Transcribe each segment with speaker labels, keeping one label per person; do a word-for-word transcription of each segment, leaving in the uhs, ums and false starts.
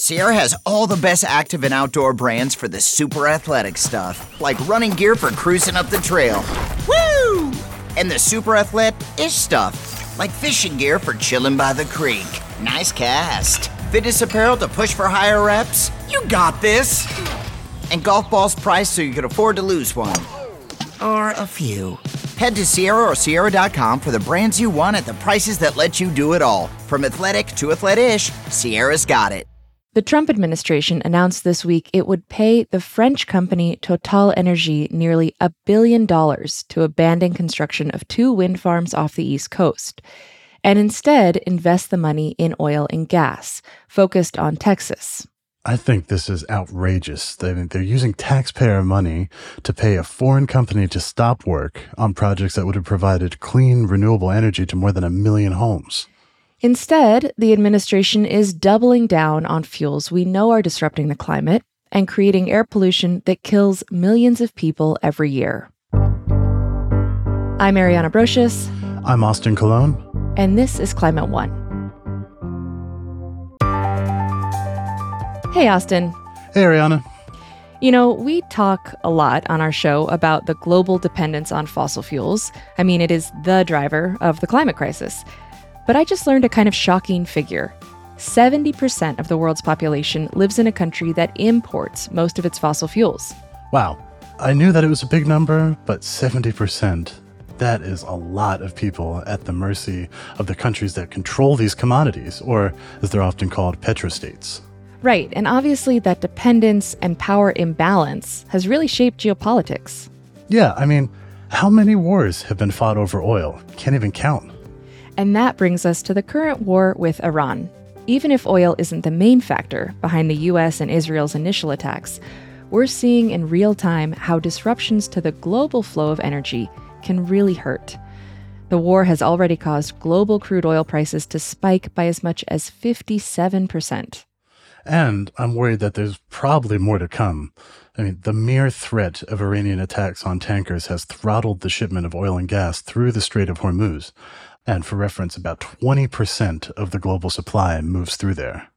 Speaker 1: Sierra has all the best active and outdoor brands for the super athletic stuff, like running gear for cruising up the trail. Woo! And the super athletic-ish stuff, like fishing gear for chilling by the creek. Nice cast. Fitness apparel to push for higher reps. You got this. And golf balls priced so you can afford to lose one. Or a few. Head to Sierra or Sierra dot com for the brands you want at the prices that let you do it all. From athletic to athletic-ish, Sierra's got it.
Speaker 2: The Trump administration announced this week it would pay the French company TotalEnergies nearly a billion dollars to abandon construction of two wind farms off the East Coast, and instead invest the money in oil and gas, focused on Texas.
Speaker 3: I think this is outrageous. They, they're using taxpayer money to pay a foreign company to stop work on projects that would have provided clean, renewable energy to more than a million homes.
Speaker 2: Instead, the administration is doubling down on fuels we know are disrupting the climate and creating air pollution that kills millions of people every year. I'm Ariana Brocious.
Speaker 3: I'm Austin Colon.
Speaker 2: And this is Climate One. Hey, Austin.
Speaker 3: Hey, Ariana.
Speaker 2: You know, we talk a lot on our show about the global dependence on fossil fuels. I mean, it is the driver of the climate crisis. But I just learned a kind of shocking figure. seventy percent of the world's population lives in a country that imports most of its fossil fuels.
Speaker 3: Wow. I knew that it was a big number, but seventy percent, that is a lot of people at the mercy of the countries that control these commodities, or as they're often called, petrostates.
Speaker 2: Right, and obviously that dependence and power imbalance has really shaped geopolitics.
Speaker 3: Yeah, I mean, how many wars have been fought over oil? Can't even count.
Speaker 2: And that brings us to the current war with Iran. Even if oil isn't the main factor behind the U S and Israel's initial attacks, we're seeing in real time how disruptions to the global flow of energy can really hurt. The war has already caused global crude oil prices to spike by as much as fifty-seven percent.
Speaker 3: And I'm worried that there's probably more to come. I mean, the mere threat of Iranian attacks on tankers has throttled the shipment of oil and gas through the Strait of Hormuz. And for reference, about twenty percent of the global supply moves through there.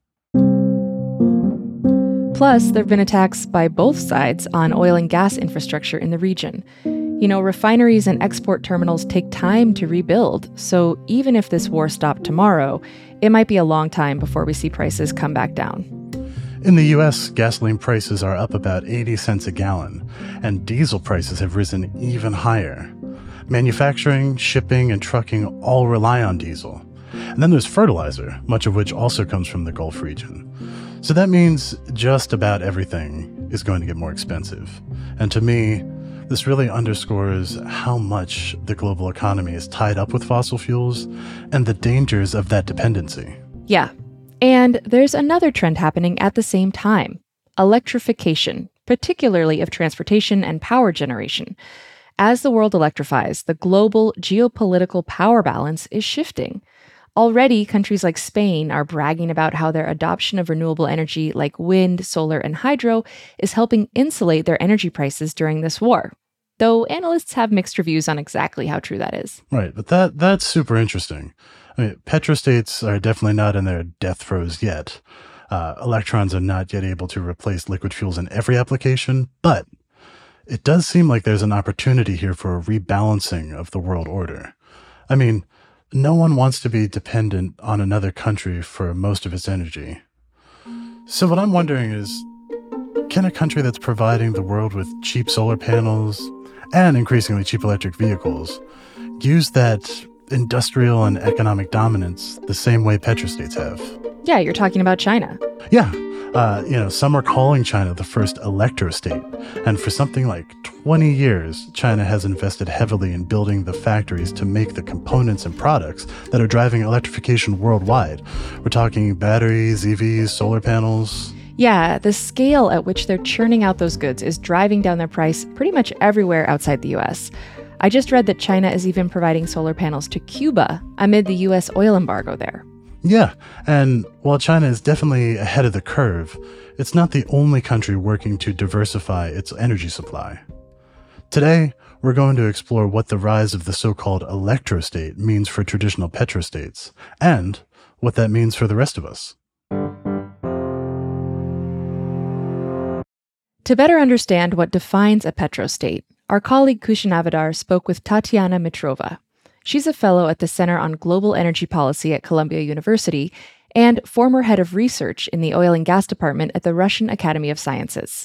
Speaker 2: Plus, there have been attacks by both sides on oil and gas infrastructure in the region. You know, refineries and export terminals take time to rebuild, so even if this war stopped tomorrow, it might be a long time before we see prices come back down.
Speaker 3: In the U S, gasoline prices are up about eighty cents a gallon, and diesel prices have risen even higher. Manufacturing, shipping, and trucking all rely on diesel. And then there's fertilizer, much of which also comes from the Gulf region. So that means just about everything is going to get more expensive. And to me, this really underscores how much the global economy is tied up with fossil fuels and the dangers of that dependency.
Speaker 2: Yeah. And there's another trend happening at the same time: electrification, particularly of transportation and power generation. As the world electrifies, the global geopolitical power balance is shifting. Already, countries like Spain are bragging about how their adoption of renewable energy like wind, solar, and hydro is helping insulate their energy prices during this war. Though analysts have mixed reviews on exactly how true that is.
Speaker 3: Right, but that that's super interesting. I mean, petrostates are definitely not in their death throes yet. Uh, electrons are not yet able to replace liquid fuels in every application, but it does seem like there's an opportunity here for a rebalancing of the world order. I mean, no one wants to be dependent on another country for most of its energy. So what I'm wondering is, can a country that's providing the world with cheap solar panels and increasingly cheap electric vehicles use that industrial and economic dominance the same way petrostates have?
Speaker 2: Yeah, you're talking about China.
Speaker 3: Yeah. Uh, you know, some are calling China the first electrostate. And for something like twenty years, China has invested heavily in building the factories to make the components and products that are driving electrification worldwide. We're talking batteries, E Vs, solar panels.
Speaker 2: Yeah, the scale at which they're churning out those goods is driving down their price pretty much everywhere outside the U S. I just read that China is even providing solar panels to Cuba amid the U S oil embargo there.
Speaker 3: Yeah, and while China is definitely ahead of the curve, it's not the only country working to diversify its energy supply. Today, we're going to explore what the rise of the so-called electrostate means for traditional petrostates, and what that means for the rest of us.
Speaker 2: To better understand what defines a petrostate, our colleague Kushinavadar spoke with Tatiana Mitrova. She's a fellow at the Center on Global Energy Policy at Columbia University and former head of research in the oil and gas department at the Russian Academy of Sciences.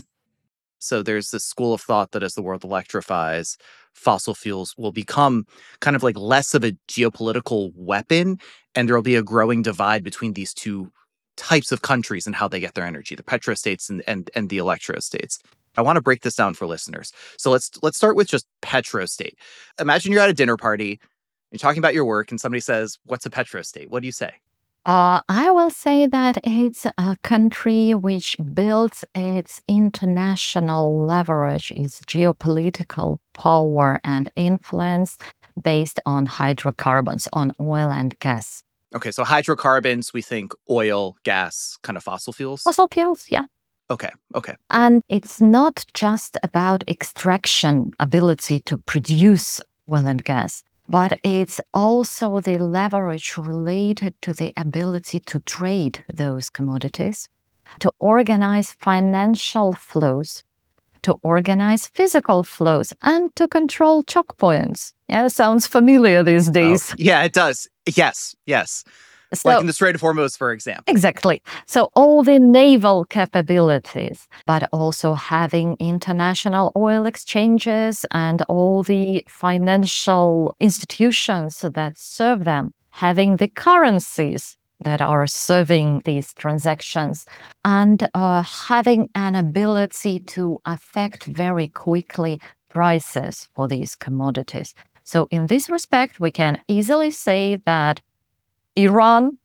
Speaker 4: So there's this school of thought that as the world electrifies, fossil fuels will become kind of like less of a geopolitical weapon, and there will be a growing divide between these two types of countries and how they get their energy, the petrostates and, and, and the electrostates. I want to break this down for listeners. So let's let's start with just petrostate. Imagine you're at a dinner party, you're talking about your work, and somebody says, "What's a petrostate?" What do you say?
Speaker 5: Uh, I will say that it's a country which builds its international leverage, its geopolitical power and influence based on hydrocarbons, on oil and gas.
Speaker 4: Okay, so hydrocarbons, we think oil, gas, kind of fossil fuels?
Speaker 5: Fossil fuels, yeah.
Speaker 4: Okay, okay.
Speaker 5: And it's not just about extraction ability to produce oil and gas, but it's also the leverage related to the ability to trade those commodities, to organize financial flows, to organize physical flows, and to control choke points. Yeah, sounds familiar these days.
Speaker 4: Oh, yeah, it does. Yes, yes.
Speaker 5: So,
Speaker 4: like in the Strait of Hormuz, for example.
Speaker 5: Exactly. So all the naval capabilities, but also having international oil exchanges and all the financial institutions that serve them, having the currencies that are serving these transactions, and uh, having an ability to affect very quickly prices for these commodities. So in this respect, we can easily say that Iran,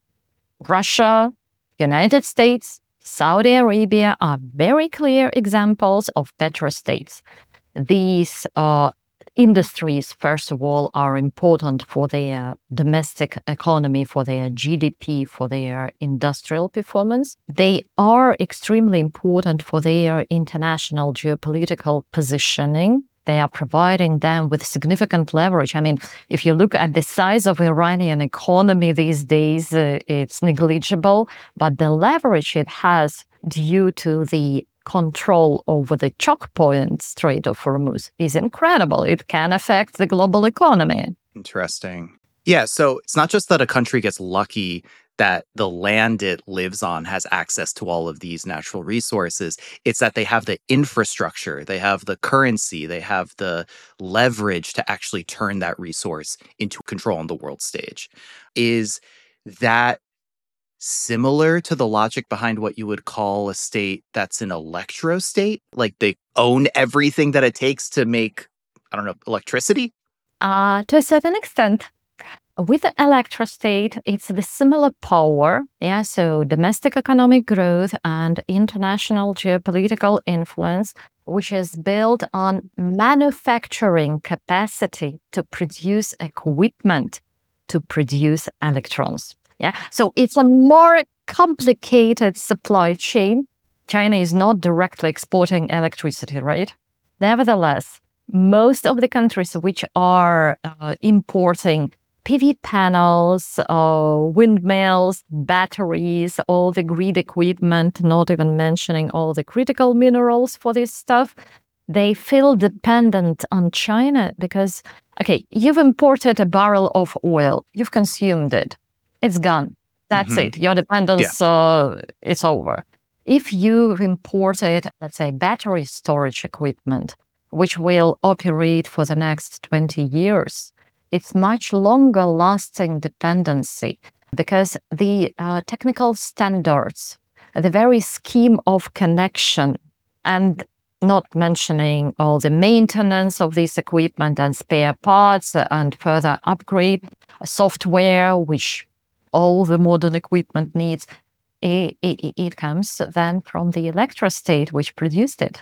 Speaker 5: Russia, United States, Saudi Arabia are very clear examples of petrostates. These uh, industries, first of all, are important for their domestic economy, for their G D P, for their industrial performance. They are extremely important for their international geopolitical positioning. They are providing them with significant leverage. I mean, if you look at the size of Iranian economy these days, uh, it's negligible, but the leverage it has due to the control over the choke point Strait of Hormuz is incredible. It can affect the global economy.
Speaker 4: Interesting. Yeah, so it's not just that a country gets lucky that the land it lives on has access to all of these natural resources. It's that they have the infrastructure, they have the currency, they have the leverage to actually turn that resource into control on the world stage. Is that similar to the logic behind what you would call a state that's an electrostate? Like they own everything that it takes to make, I don't know, electricity?
Speaker 5: Uh, to a certain extent. With the electrostate, it's the similar power, yeah, so domestic economic growth and international geopolitical influence, which is built on manufacturing capacity to produce equipment to produce electrons. Yeah, so it's a more complicated supply chain. China is not directly exporting electricity, right? Nevertheless, most of the countries which are uh, importing P V panels, uh, windmills, batteries, all the grid equipment, not even mentioning all the critical minerals for this stuff, they feel dependent on China because, okay, you've imported a barrel of oil, you've consumed it, it's gone. That's mm-hmm. it. Your dependence, yeah. uh, is over. If you imported, let's say, battery storage equipment, which will operate for the next twenty years, it's much longer lasting dependency because the uh, technical standards, the very scheme of connection, and not mentioning all the maintenance of this equipment and spare parts and further upgrade software, which all the modern equipment needs, it, it, it comes then from the electrostate which produced it.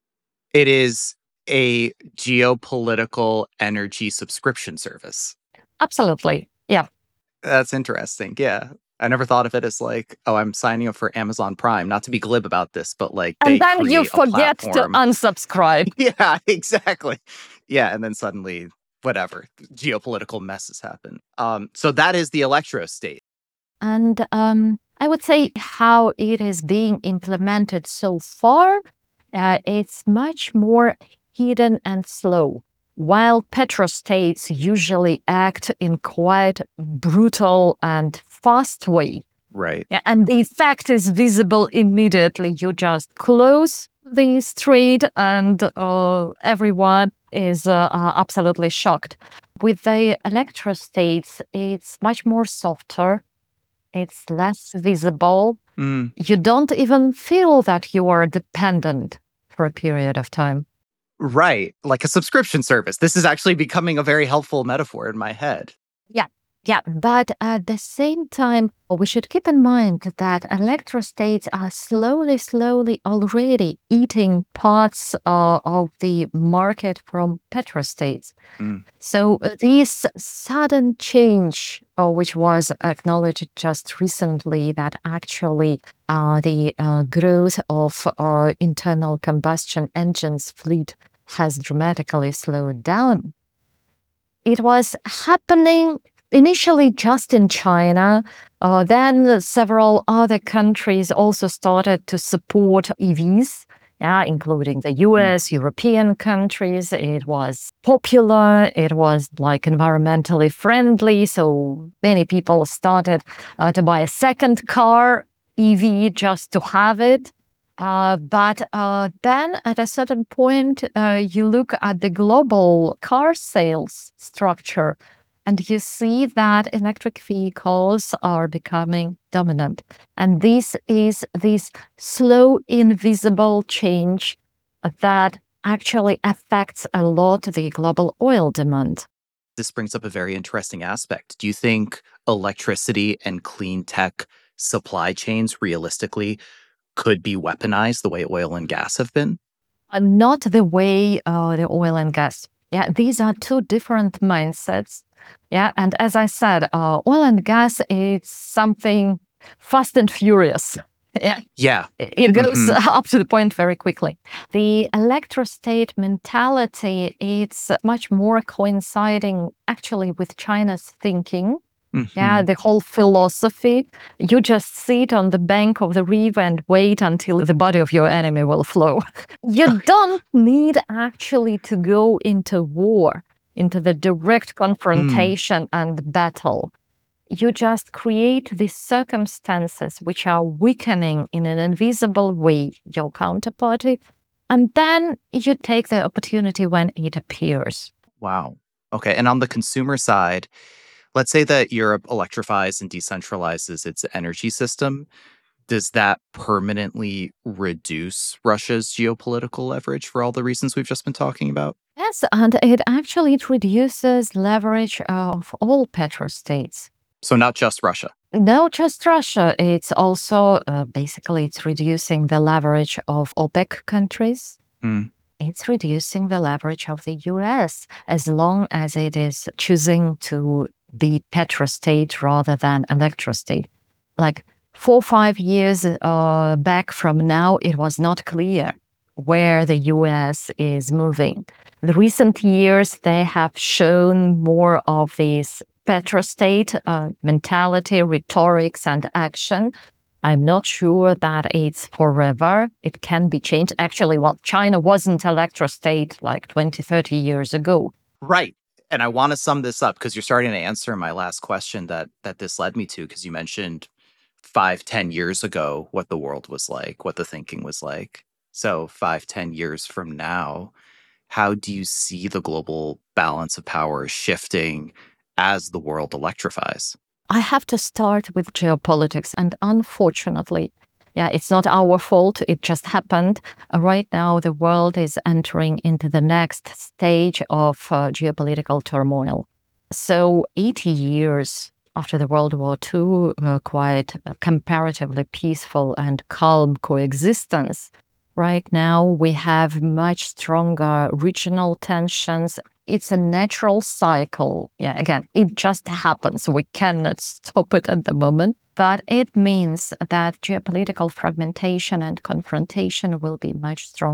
Speaker 4: It is a geopolitical energy subscription service.
Speaker 5: Absolutely. Yeah.
Speaker 4: That's interesting. Yeah. I never thought of it as like, oh, I'm signing up for Amazon Prime. Not to be glib about this, but like
Speaker 5: And then you forget to unsubscribe.
Speaker 4: Yeah, exactly. Yeah. And then suddenly, whatever, geopolitical messes happen. Um, so that is the electrostate.
Speaker 5: And um, I would say how it is being implemented so far uh, it's much more hidden and slow. While petrostates usually act in quite brutal and fast way.
Speaker 4: Right.
Speaker 5: Yeah, and the effect is visible immediately. You just close the street and uh, everyone is uh, uh, absolutely shocked. With the electrostates, it's much more softer. It's less visible.
Speaker 4: Mm.
Speaker 5: You don't even feel that you are dependent for a period of time.
Speaker 4: Right. Like a subscription service. This is actually becoming a very helpful metaphor in my head.
Speaker 5: Yeah. Yeah. But at the same time, we should keep in mind that electrostates are slowly, slowly already eating parts uh, of the market from petrostates.
Speaker 4: Mm.
Speaker 5: So uh, this sudden change, uh, which was acknowledged just recently, that actually uh, the uh, growth of our internal combustion engines fleet has dramatically slowed down. It was happening initially just in China. Uh, then several other countries also started to support E Vs. Yeah, including the U S, European countries. It was popular. It was like environmentally friendly. So many people started uh, to buy a second car, E V, just to have it. Uh, but uh, then at a certain point, uh, you look at the global car sales structure and you see that electric vehicles are becoming dominant. And this is this slow, invisible change that actually affects a lot the global oil demand.
Speaker 4: This brings up a very interesting aspect. Do you think electricity and clean tech supply chains realistically could be weaponized the way oil and gas have been?
Speaker 5: Uh, not the way uh, the oil and gas. Yeah, these are two different mindsets. Yeah, and as I said, uh, oil and gas is something fast and furious. Yeah,
Speaker 4: Yeah.
Speaker 5: it goes
Speaker 4: Mhm.
Speaker 5: up to the point very quickly. The electrostate mentality, it's much more coinciding actually with China's thinking. Yeah,
Speaker 4: Mhm.
Speaker 5: the whole philosophy. You just sit on the bank of the river and wait until the body of your enemy will flow. You don't need actually to go into war, into the direct confrontation and battle. You just create these circumstances which are weakening in an invisible way your counterparty, and then you take the opportunity when it appears.
Speaker 4: Wow. Okay. And on the consumer side, let's say that Europe electrifies and decentralizes its energy system. Does that permanently reduce Russia's geopolitical leverage for all the reasons we've just been talking about?
Speaker 5: Yes, and it actually reduces leverage of all petrostates.
Speaker 4: So not just Russia.
Speaker 5: No, just Russia. It's also uh, basically it's reducing the leverage of OPEC countries.
Speaker 4: Mm.
Speaker 5: It's reducing the leverage of the U S as long as it is choosing to be petrostate rather than electrostate. Like four or five years uh, back from now, it was not clear where the U S is moving. The recent years, they have shown more of this petrostate uh, mentality, rhetorics, and action. I'm not sure that it's forever. It can be changed. Actually, well, China wasn't electrostate like twenty, thirty years ago.
Speaker 4: Right. And I want to sum this up because you're starting to answer my last question that that this led me to, because you mentioned five, ten years ago what the world was like, what the thinking was like. So five, ten years from now, how do you see the global balance of power shifting as the world electrifies?
Speaker 5: I have to start with geopolitics. And unfortunately, yeah, it's not our fault. It just happened. Uh, right now, the world is entering into the next stage of uh, geopolitical turmoil. So eighty years after the World War Two, uh, quite uh, comparatively peaceful and calm coexistence. Right now, we have much stronger regional tensions. It's a natural cycle. Yeah, again, it just happens. We cannot stop it at the moment. But it means that geopolitical fragmentation and confrontation will be much stronger.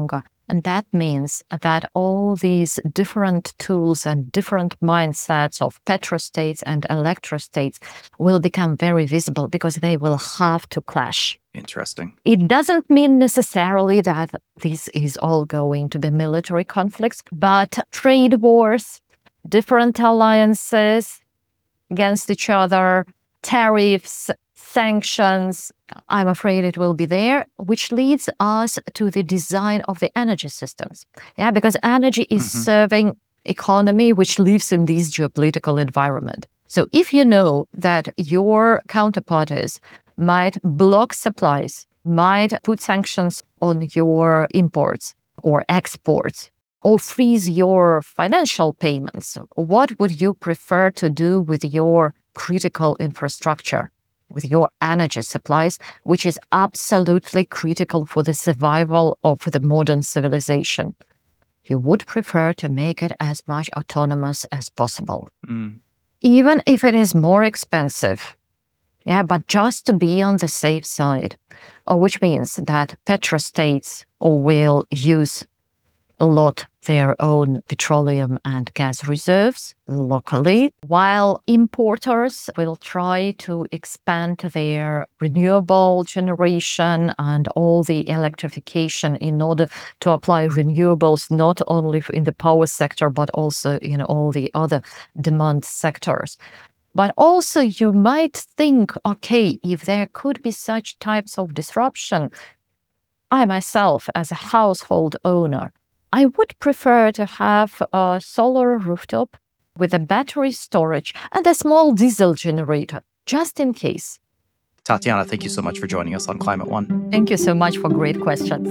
Speaker 5: And that means that all these different tools and different mindsets of petrostates and electrostates will become very visible because they will have to clash.
Speaker 4: Interesting.
Speaker 5: It doesn't mean necessarily that this is all going to be military conflicts, but trade wars, different alliances against each other, tariffs, sanctions, I'm afraid it will be there, which leads us to the design of the energy systems. Yeah, because energy is
Speaker 4: Mhm.
Speaker 5: serving economy which lives in this geopolitical environment. So if you know that your counterparties might block supplies, might put sanctions on your imports or exports, or freeze your financial payments, what would you prefer to do with your critical infrastructure, with your energy supplies, which is absolutely critical for the survival of the modern civilization? You would prefer to make it as much autonomous as possible,
Speaker 4: Mm.
Speaker 5: even if it is more expensive. Yeah, but just to be on the safe side, uh, which means that petrostates will use a lot their own petroleum and gas reserves locally, while importers will try to expand their renewable generation and all the electrification in order to apply renewables not only in the power sector, but also in all the other demand sectors. But also you might think, okay, if there could be such types of disruption, I myself, as a household owner, I would prefer to have a solar rooftop with a battery storage and a small diesel generator, just in case.
Speaker 4: Tatiana, thank you so much for joining us on Climate One.
Speaker 5: Thank you so much for great questions.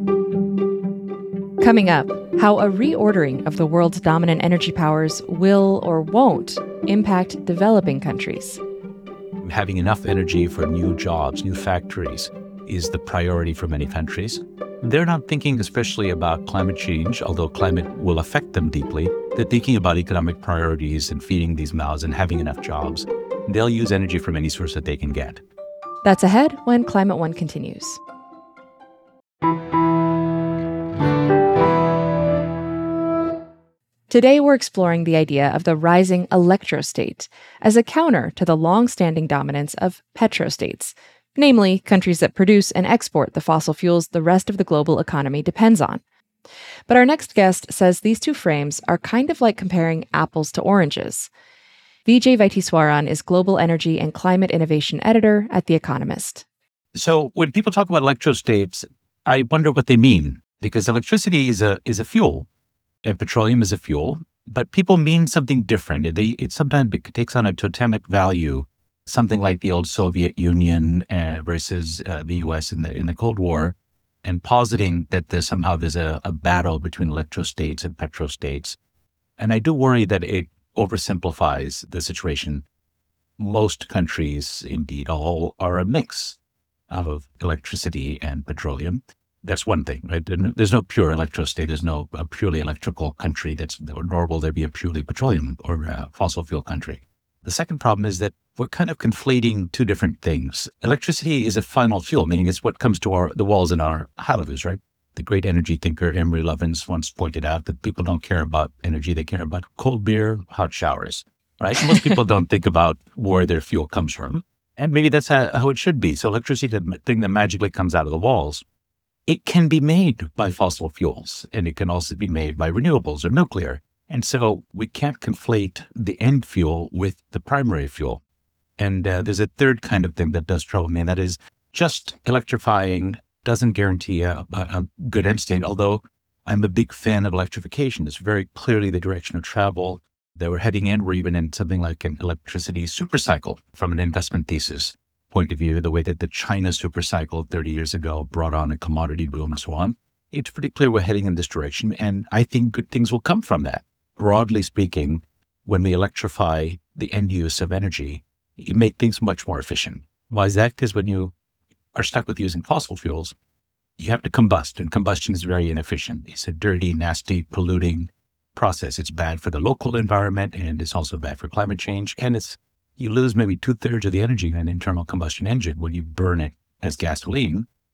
Speaker 2: Coming up, how a reordering of the world's dominant energy powers will or won't impact developing countries.
Speaker 6: Having enough energy for new jobs, new factories, is the priority for many countries. They're not thinking especially about climate change, although climate will affect them deeply. They're thinking about economic priorities and feeding these mouths and having enough jobs. They'll use energy from any source that they can get.
Speaker 2: That's ahead when Climate One continues. Today, we're exploring the idea of the rising electrostate as a counter to the long-standing dominance of petrostates, namely countries that produce and export the fossil fuels the rest of the global economy depends on. But our next guest says these two frames are kind of like comparing apples to oranges. Vijay Vaitheeswaran is Global Energy and Climate Innovation Editor at The Economist.
Speaker 6: So when people talk about electrostates, I wonder what they mean, because electricity is a is a fuel, and petroleum is a fuel, but people mean something different. They, it sometimes takes on a totemic value, something like the old Soviet Union uh, versus uh, the U S in the in the Cold War, and positing that there's somehow there's a, a battle between electrostates and petrostates. And I do worry that it oversimplifies the situation. Most countries, indeed all, are a mix of electricity and petroleum. That's one thing, right? There's no pure electrostate. There's no a purely electrical country. That's nor will there be a purely petroleum or uh, fossil fuel country. The second problem is that we're kind of conflating two different things. Electricity is a final fuel, meaning it's what comes to our the walls in our houses, right? The great energy thinker Emery Lovins once pointed out that people don't care about energy; they care about cold beer, hot showers, right? Most people don't think about where their fuel comes from, and maybe that's how, how it should be. So electricity, the thing that magically comes out of the walls, it can be made by fossil fuels, and it can also be made by renewables or nuclear. And so we can't conflate the end fuel with the primary fuel. And uh, there's a third kind of thing that does trouble me, and that is just electrifying doesn't guarantee a, a, a good end state, although I'm a big fan of electrification. It's very clearly the direction of travel that we're heading in. We're even in something like an electricity supercycle from an investment thesis point of view, the way that the China supercycle thirty years ago brought on a commodity boom and so on. It's pretty clear we're heading in this direction, and I think good things will come from that. Broadly speaking, when we electrify the end use of energy, you make things much more efficient. Why is that? Because when you are stuck with using fossil fuels, you have to combust, and combustion is very inefficient. It's a dirty, nasty, polluting process. It's bad for the local environment, and it's also bad for climate change. And it's you lose maybe two-thirds of the energy in an internal combustion engine when you burn it as gasoline,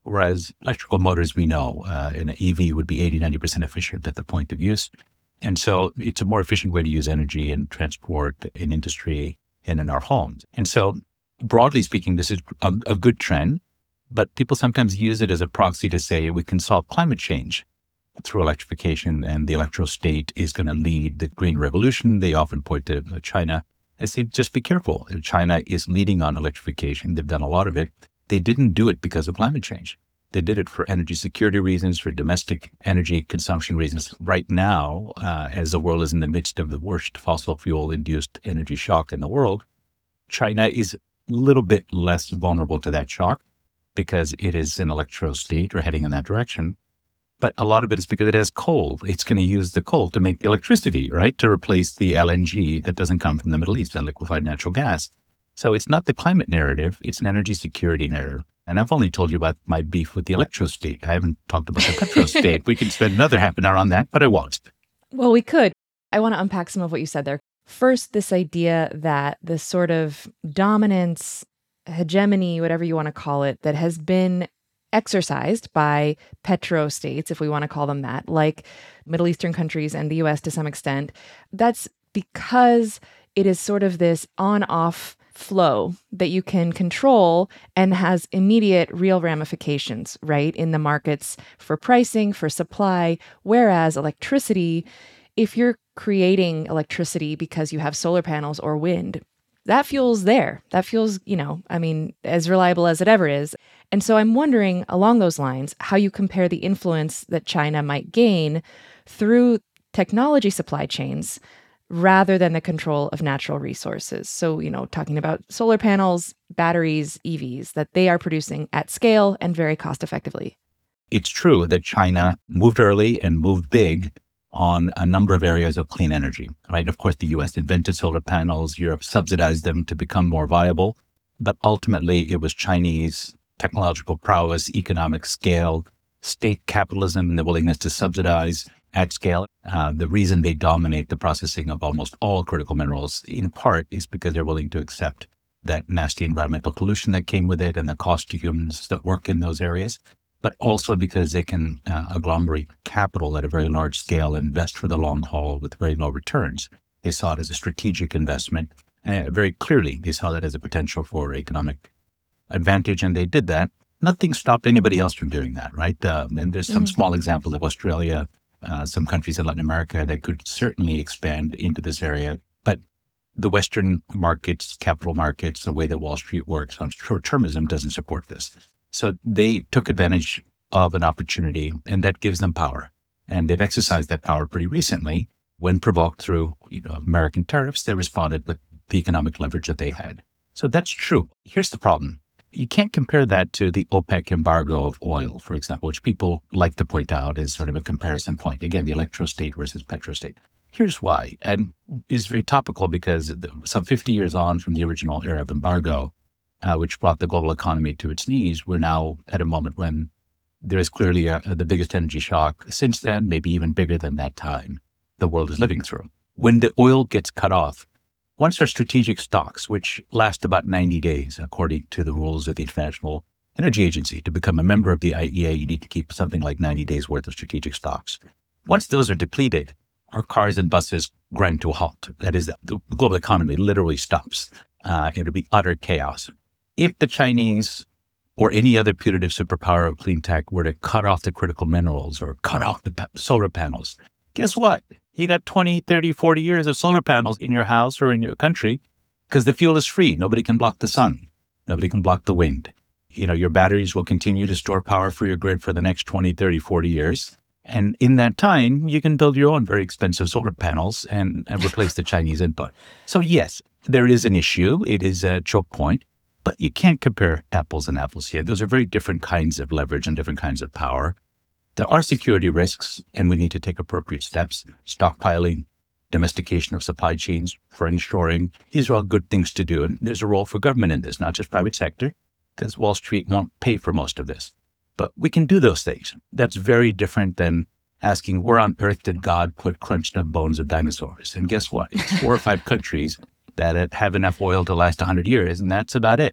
Speaker 6: Whereas electrical motors, we know, uh, an E V would be eighty, ninety percent efficient at the point of use. And so it's a more efficient way to use energy in transport, in industry, and in our homes. And so broadly speaking, this is a, a good trend, but people sometimes use it as a proxy to say we can solve climate change through electrification, and the electrostate is going to lead the green revolution. They often point to China. I say, just be careful. China is leading on electrification. They've done a lot of it. They didn't do it because of climate change. They did it for energy security reasons, for domestic energy consumption reasons. Right now, uh, as the world is in the midst of the worst fossil fuel-induced energy shock in the world, China is a little bit less vulnerable to that shock because it is an electrostate or heading in that direction. But a lot of it is because it has coal. It's going to use the coal to make the electricity, right? To replace the L N G that doesn't come from the Middle East, and liquefied natural gas. So it's not the climate narrative, it's an energy security narrative. And I've only told you about my beef with the electrostate. I haven't talked about the petrostate. We can spend another half an hour on that, but I won't.
Speaker 2: Well, we could. I want to unpack some of what you said there. First, this idea that this sort of dominance, hegemony, whatever you want to call it, that has been exercised by petrostates, if we want to call them that, like Middle Eastern countries and the U S to some extent, that's because it is sort of this on-off flow that you can control and has immediate real ramifications, right, in the markets for pricing, for supply, whereas electricity, if you're creating electricity because you have solar panels or wind, that fuel's there. That fuel's, you know, I mean, as reliable as it ever is. And so I'm wondering along those lines, how you compare the influence that China might gain through technology supply chains rather than the control of natural resources. So, you know, talking about solar panels, batteries, E Vs, that they are producing at scale and very cost effectively.
Speaker 6: It's true that China moved early and moved big on a number of areas of clean energy, right? Of course, the U S invented solar panels, Europe subsidized them to become more viable, but ultimately it was Chinese technological prowess, economic scale, state capitalism, and the willingness to subsidize at scale. Uh, the reason they dominate the processing of almost all critical minerals, in part, is because they're willing to accept that nasty environmental pollution that came with it and the cost to humans that work in those areas, but also because they can uh, agglomerate capital at a very large scale and invest for the long haul with very low returns. They saw it as a strategic investment. Uh, very clearly, they saw that as a potential for economic advantage, and they did that. Nothing stopped anybody else from doing that, right? Um, and there's some mm-hmm. small examples of Australia, uh, some countries in Latin America that could certainly expand into this area. But the Western markets, capital markets, the way that Wall Street works on short-termism doesn't support this. So they took advantage of an opportunity, and that gives them power. And they've exercised that power pretty recently. When provoked through you know, American tariffs, they responded with the economic leverage that they had. So that's true. Here's the problem. You can't compare that to the OPEC embargo of oil, for example, which people like to point out as sort of a comparison point. Again, the electrostate versus petrostate. Here's why, and it's very topical because some fifty years on from the original era of embargo, uh, which brought the global economy to its knees, we're now at a moment when there is clearly a, the biggest energy shock since then, maybe even bigger than that time the world is living through. When the oil gets cut off, once our strategic stocks, which last about ninety days, according to the rules of the International Energy Agency, to become a member of the I E A, you need to keep something like ninety days worth of strategic stocks. Once those are depleted, our cars and buses grind to a halt. That is, the global economy literally stops. Uh, it'll be utter chaos. If the Chinese or any other putative superpower of clean tech were to cut off the critical minerals or cut off the pa- solar panels, guess what? You got twenty, thirty, forty years of solar panels in your house or in your country because the fuel is free. Nobody can block the sun. Nobody can block the wind. You know, your batteries will continue to store power for your grid for the next twenty, thirty, forty years. And in that time, you can build your own very expensive solar panels and, and replace the Chinese input. So yes, there is an issue. It is a choke point, but you can't compare apples and apples here. Those are very different kinds of leverage and different kinds of power. There are security risks, and we need to take appropriate steps. Stockpiling, domestication of supply chains, foreign shoring. These are all good things to do. And there's a role for government in this, not just private sector, because Wall Street won't pay for most of this. But we can do those things. That's very different than asking, where on earth did God put crunched up bones of dinosaurs? And guess what? It's four or five countries that have enough oil to last one hundred years, and that's about it.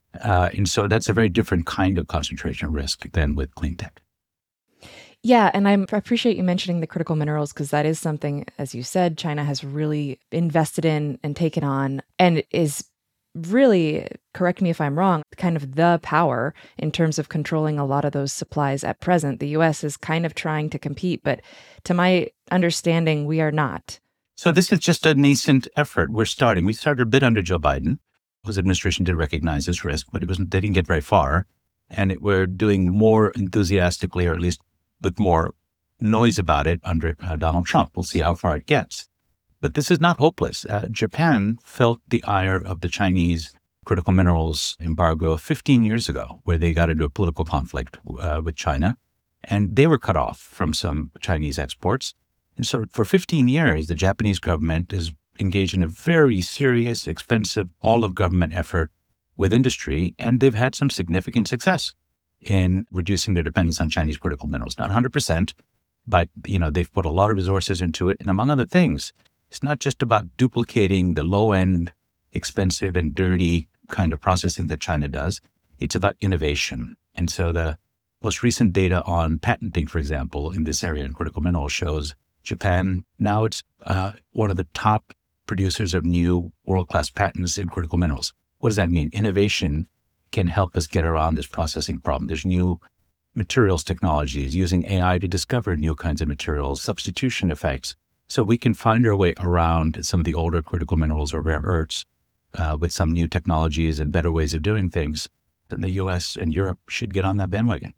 Speaker 6: Uh, and so that's a very different kind of concentration risk than with clean tech.
Speaker 2: Yeah, and I'm, I appreciate you mentioning the critical minerals because that is something, as you said, China has really invested in and taken on and is really, correct me if I'm wrong, kind of the power in terms of controlling a lot of those supplies at present. The U S is kind of trying to compete, but to my understanding, we are not.
Speaker 6: So this is just a nascent effort. We're starting. We started a bit under Joe Biden. His administration did recognize this risk, but it wasn't, they didn't get very far. And it, we're doing more enthusiastically, or at least with more noise about it under uh, Donald Trump. We'll see how far it gets. But this is not hopeless. Uh, Japan felt the ire of the Chinese critical minerals embargo fifteen years ago, where they got into a political conflict uh, with China, and they were cut off from some Chinese exports. And so for fifteen years, the Japanese government is engaged in a very serious, expensive, all-of-government effort with industry, and they've had some significant success in reducing their dependence on Chinese critical minerals. Not one hundred percent, but you know they've put a lot of resources into it. And among other things, it's not just about duplicating the low-end, expensive and dirty kind of processing that China does. It's about innovation. And so the most recent data on patenting, for example, in this area in critical minerals shows Japan, now it's uh, one of the top producers of new world-class patents in critical minerals. What does that mean? Innovation can help us get around this processing problem. There's new materials technologies, using A I to discover new kinds of materials, substitution effects. So we can find our way around some of the older critical minerals or rare earths uh, with some new technologies and better ways of doing things. Then the U S and Europe should get on that bandwagon.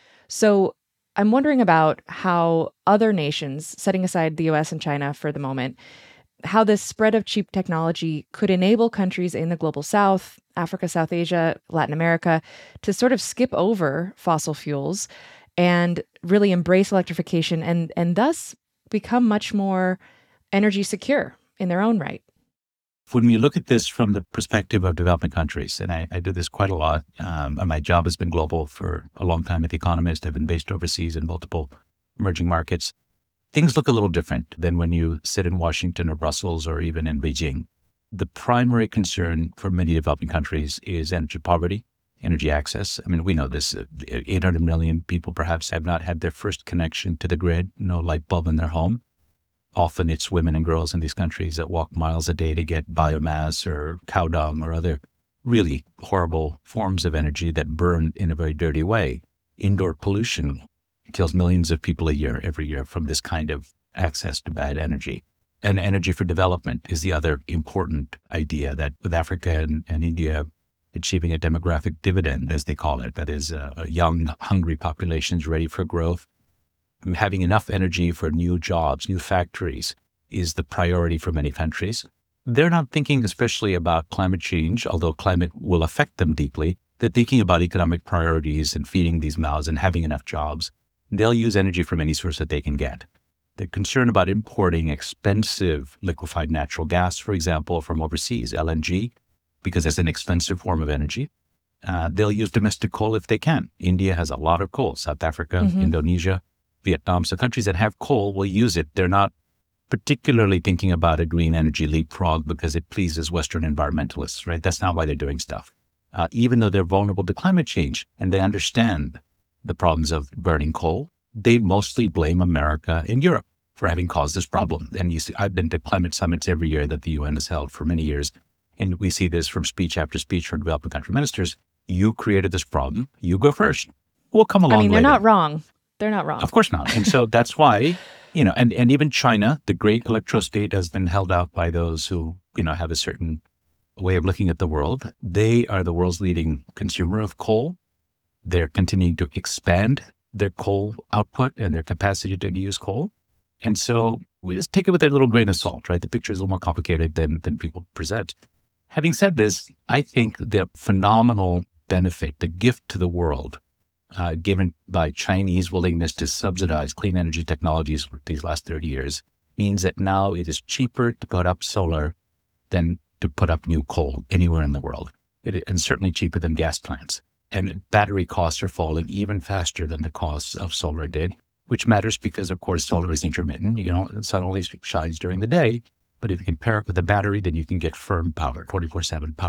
Speaker 2: So I'm wondering about how other nations, setting aside the U S and China for the moment, how this spread of cheap technology could enable countries in the global south, Africa, South Asia, Latin America, to sort of skip over fossil fuels and really embrace electrification and, and thus become much more energy secure in their own right.
Speaker 6: When we look at this from the perspective of developing countries, and I, I do this quite a lot, um, and my job has been global for a long time at The Economist. I've been based overseas in multiple emerging markets. Things look a little different than when you sit in Washington or Brussels or even in Beijing. The primary concern for many developing countries is energy poverty, energy access. I mean, we know this. eight hundred million people perhaps have not had their first connection to the grid, no light bulb in their home. Often it's women and girls in these countries that walk miles a day to get biomass or cow dung or other really horrible forms of energy that burn in a very dirty way. Indoor pollution kills millions of people a year, every year, from this kind of access to bad energy. And energy for development is the other important idea, that with Africa and, and India achieving a demographic dividend, as they call it, that is uh, young, hungry populations ready for growth, having enough energy for new jobs, new factories is the priority for many countries. They're not thinking especially about climate change, although climate will affect them deeply. They're thinking about economic priorities and feeding these mouths and having enough jobs. They'll use energy from any source that they can get. They're concerned about importing expensive liquefied natural gas, for example, from overseas, L N G, because it's an expensive form of energy. Uh, they'll use domestic coal if they can. India has a lot of coal, South Africa, mm-hmm. Indonesia, Vietnam. So countries that have coal will use it. They're not particularly thinking about a green energy leapfrog because it pleases Western environmentalists, right? That's not why they're doing stuff. Uh, even though they're vulnerable to climate change and they understand the problems of burning coal, they mostly blame America and Europe for having caused this problem. And you see, I've been to climate summits every year that the U N has held for many years. And we see this from speech after speech from developing country ministers. You created this problem. You go first. We'll come along
Speaker 2: I mean, they're
Speaker 6: later.
Speaker 2: not wrong. They're not wrong.
Speaker 6: Of course not. And so that's why, you know, and, and even China, the great electrostate, has been held out by those who, you know, have a certain way of looking at the world. They are the world's leading consumer of coal. They're continuing to expand their coal output and their capacity to use coal. And so we just take it with a little grain of salt, right? The picture is a little more complicated than, than people present. Having said this, I think the phenomenal benefit, the gift to the world, uh, given by Chinese willingness to subsidize clean energy technologies for these last thirty years, means that now it is cheaper to put up solar than to put up new coal anywhere in the world. It, and certainly cheaper than gas plants. And battery costs are falling even faster than the costs of solar did, which matters because, of course, solar is intermittent. You know, the sun only shines during the day. But if you can pair it with a battery, then you can get firm power, twenty-four seven power.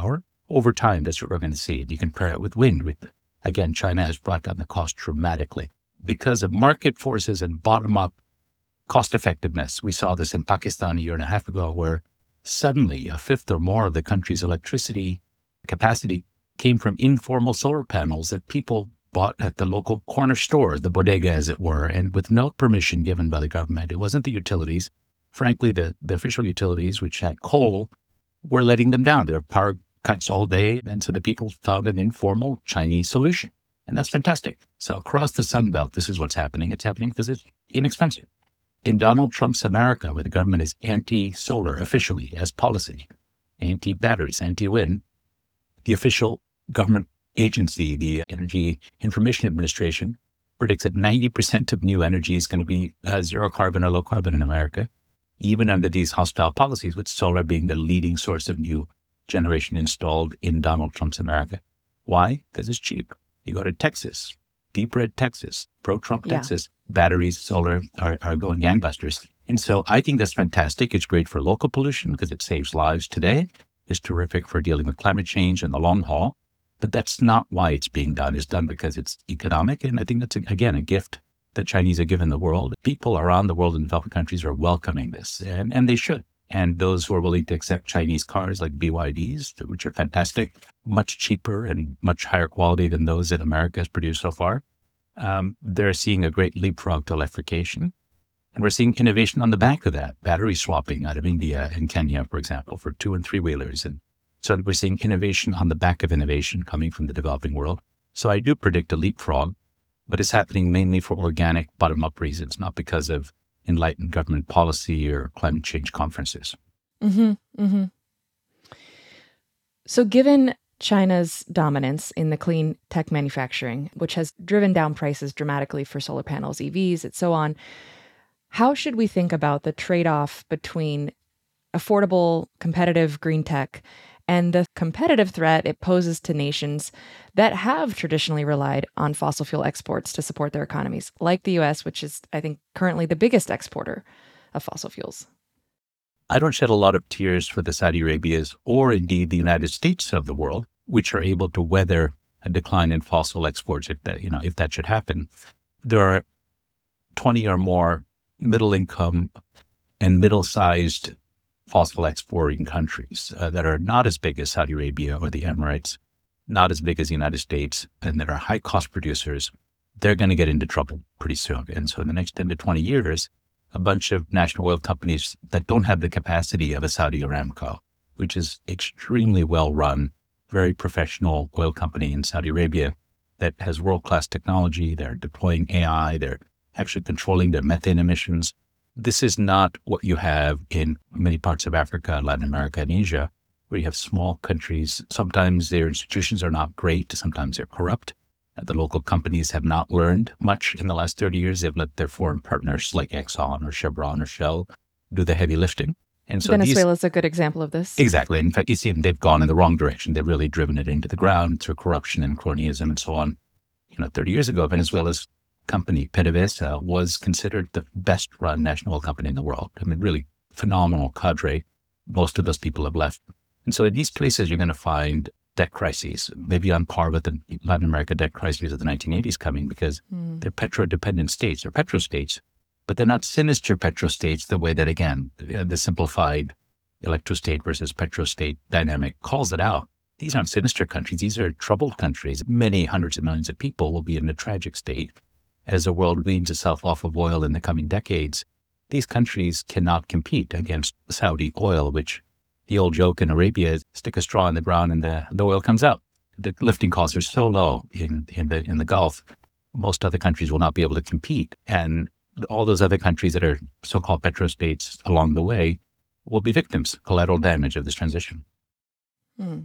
Speaker 6: Over time, that's what we're going to see. You compare it with wind. With Again, China has brought down the cost dramatically because of market forces and bottom-up cost effectiveness. We saw this in Pakistan a year and a half ago, where suddenly a fifth or more of the country's electricity capacity came from informal solar panels that people bought at the local corner store, the bodega as it were, and with no permission given by the government. It wasn't the utilities. Frankly, the, the official utilities, which had coal, were letting them down. There were power cuts all day, and so the people found an informal Chinese solution. And that's fantastic. So across the Sun Belt, this is what's happening. It's happening because it's inexpensive. In Donald Trump's America, where the government is anti-solar officially as policy, anti-batteries, anti-wind, the official government agency, the Energy Information Administration, predicts that ninety percent of new energy is going to be uh, zero carbon or low carbon in America, even under these hostile policies, with solar being the leading source of new generation installed in Donald Trump's America. Why? Because it's cheap. You go to Texas, deep red Texas, pro-Trump
Speaker 2: Yeah.
Speaker 6: Texas, batteries, solar are, are going gangbusters. And so I think that's fantastic. It's great for local pollution because it saves lives today. It's terrific for dealing with climate change in the long haul. But that's not why it's being done. It's done because it's economic. And I think that's, again, a gift that Chinese have given the world. People around the world in developing countries are welcoming this, and, and they should. And those who are willing to accept Chinese cars like B Y Ds, which are fantastic, much cheaper and much higher quality than those that America has produced so far, um, they're seeing a great leapfrog to electrification. And we're seeing innovation on the back of that, battery swapping out of India and Kenya, for example, for two and three wheelers. And so we're seeing innovation on the back of innovation coming from the developing world. So I do predict a leapfrog, but it's happening mainly for organic bottom-up reasons, not because of enlightened government policy or climate change conferences.
Speaker 2: Mm-hmm, mm-hmm. So given China's dominance in the clean tech manufacturing, which has driven down prices dramatically for solar panels, E Vs, and so on, how should we think about the trade-off between affordable, competitive green tech and the competitive threat it poses to nations that have traditionally relied on fossil fuel exports to support their economies, like the U S, which is, I think, currently the biggest exporter of fossil fuels?
Speaker 6: I don't shed a lot of tears for the Saudi Arabias or indeed the United States of the world, which are able to weather a decline in fossil exports if that, you know, if that should happen. There are twenty or more middle income and middle-sized fossil exporting countries uh, that are not as big as Saudi Arabia or the Emirates, not as big as the United States, and that are high-cost producers. They're going to get into trouble pretty soon. And so in the next ten to twenty years, a bunch of national oil companies that don't have the capacity of a Saudi Aramco, which is extremely well-run, very professional oil company in Saudi Arabia that has world-class technology. They're deploying A I. They're actually controlling their methane emissions. This is not what you have in many parts of Africa, Latin America, and Asia, where you have small countries. Sometimes their institutions are not great. Sometimes they're corrupt. The local companies have not learned much in the last thirty years. They've let their foreign partners like Exxon or Chevron or Shell do the heavy lifting. And so
Speaker 2: Venezuela is
Speaker 6: these,
Speaker 2: a good example of this.
Speaker 6: Exactly. In fact, you see, they've gone in the wrong direction. They've really driven it into the ground through corruption and cronyism and so on. You know, thirty years ago, Venezuela's company, PDVSA, was considered the best run national oil company in the world. I mean, really phenomenal cadre. Most of those people have left. And so in these places, you're going to find debt crises, maybe on par with the Latin America debt crises of the nineteen eighties coming, because mm. they're petro-dependent states or petro-states, but they're not sinister petro-states the way that, again, the simplified electro-state versus petro-state dynamic calls it out. These aren't sinister countries. These are troubled countries. Many hundreds of millions of people will be in a tragic state as the world weans itself off of oil in the coming decades. These countries cannot compete against Saudi oil, which the old joke in Arabia is stick a straw in the ground and the, the oil comes out. The lifting costs are so low in, in the in the Gulf, most other countries will not be able to compete. And all those other countries that are so-called petrostates along the way will be victims, collateral damage of this transition.
Speaker 2: Hmm.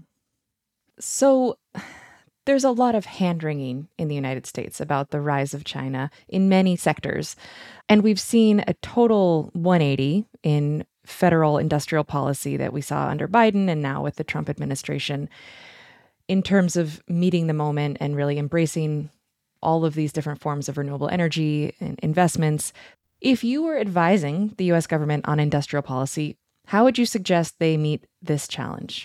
Speaker 2: So there's a lot of hand-wringing in the United States about the rise of China in many sectors. And we've seen a total one eighty in federal industrial policy that we saw under Biden and now with the Trump administration in terms of meeting the moment and really embracing all of these different forms of renewable energy and investments. If you were advising the U S government on industrial policy, how would you suggest they meet this challenge?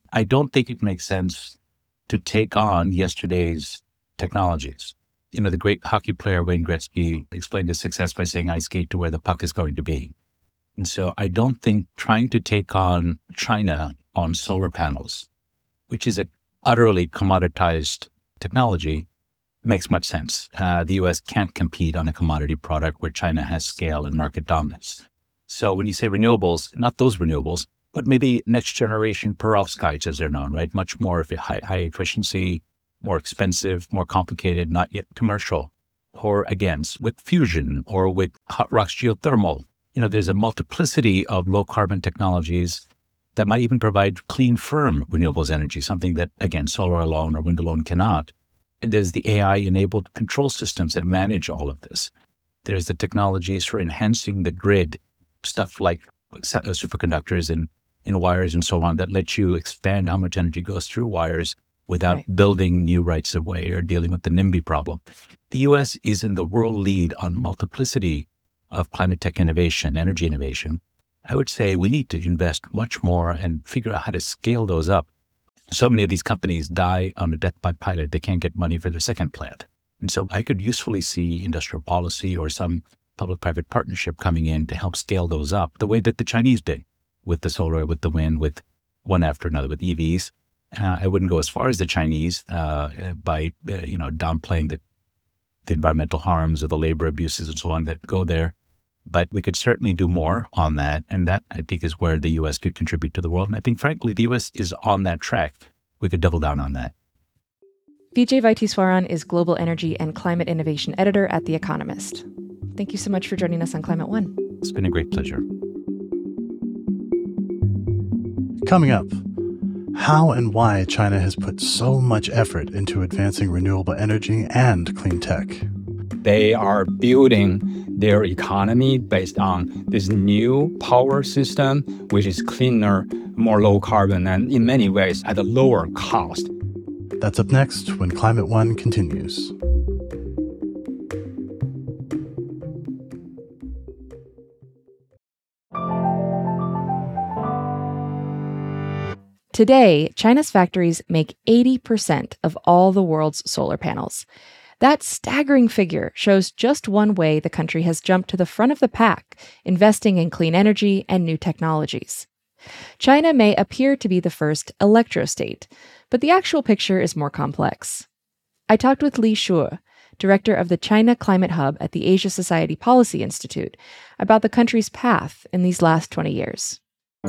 Speaker 6: I don't think it makes sense to take on yesterday's technologies. You know, the great hockey player Wayne Gretzky explained his success by saying, I skate to where the puck is going to be. And so I don't think trying to take on China on solar panels, which is an utterly commoditized technology, makes much sense. Uh, the U S can't compete on a commodity product where China has scale and market dominance. So when you say renewables, not those renewables, but maybe next generation perovskites, as they're known, right? Much more of a high, high efficiency, more expensive, more complicated, not yet commercial. Or again, with fusion or with hot rocks geothermal. You know, there's a multiplicity of low carbon technologies that might even provide clean, firm renewables energy, something that, again, solar alone or wind alone cannot. And there's the A I-enabled control systems that manage all of this. There's the technologies for enhancing the grid, stuff like superconductors and, and wires and so on that let you expand how much energy goes through wires without right. building new rights of way or dealing with the NIMBY problem. The U S is in the world lead on multiplicity of climate tech innovation, energy innovation. I would say we need to invest much more and figure out how to scale those up. So many of these companies die on a death by pilot. They can't get money for their second plant. And so I could usefully see industrial policy or some public-private partnership coming in to help scale those up the way that the Chinese did with the solar, with the wind, with one after another, with E Vs. Uh, I wouldn't go as far as the Chinese uh, by, uh, you know, downplaying the, the environmental harms or the labor abuses and so on that go there. But we could certainly do more on that. And that, I think, is where the U S could contribute to the world. And I think, frankly, the U S is on that track. We could double down on that.
Speaker 2: Vijay Vaitheeswaran is Global Energy and Climate Innovation Editor at The Economist. Thank you so much for joining us on Climate One.
Speaker 6: It's been a great pleasure.
Speaker 3: Coming up, how and why China has put so much effort into advancing renewable energy and clean tech.
Speaker 7: They are building their economy based on this new power system, which is cleaner, more low carbon, and in many ways at a lower cost.
Speaker 3: That's up next when Climate One continues.
Speaker 2: Today, China's factories make eighty percent of all the world's solar panels. That staggering figure shows just one way the country has jumped to the front of the pack, investing in clean energy and new technologies. China may appear to be the first electrostate, but the actual picture is more complex. I talked with Li Shuo, director of the China Climate Hub at the Asia Society Policy Institute, about the country's path in these last twenty years.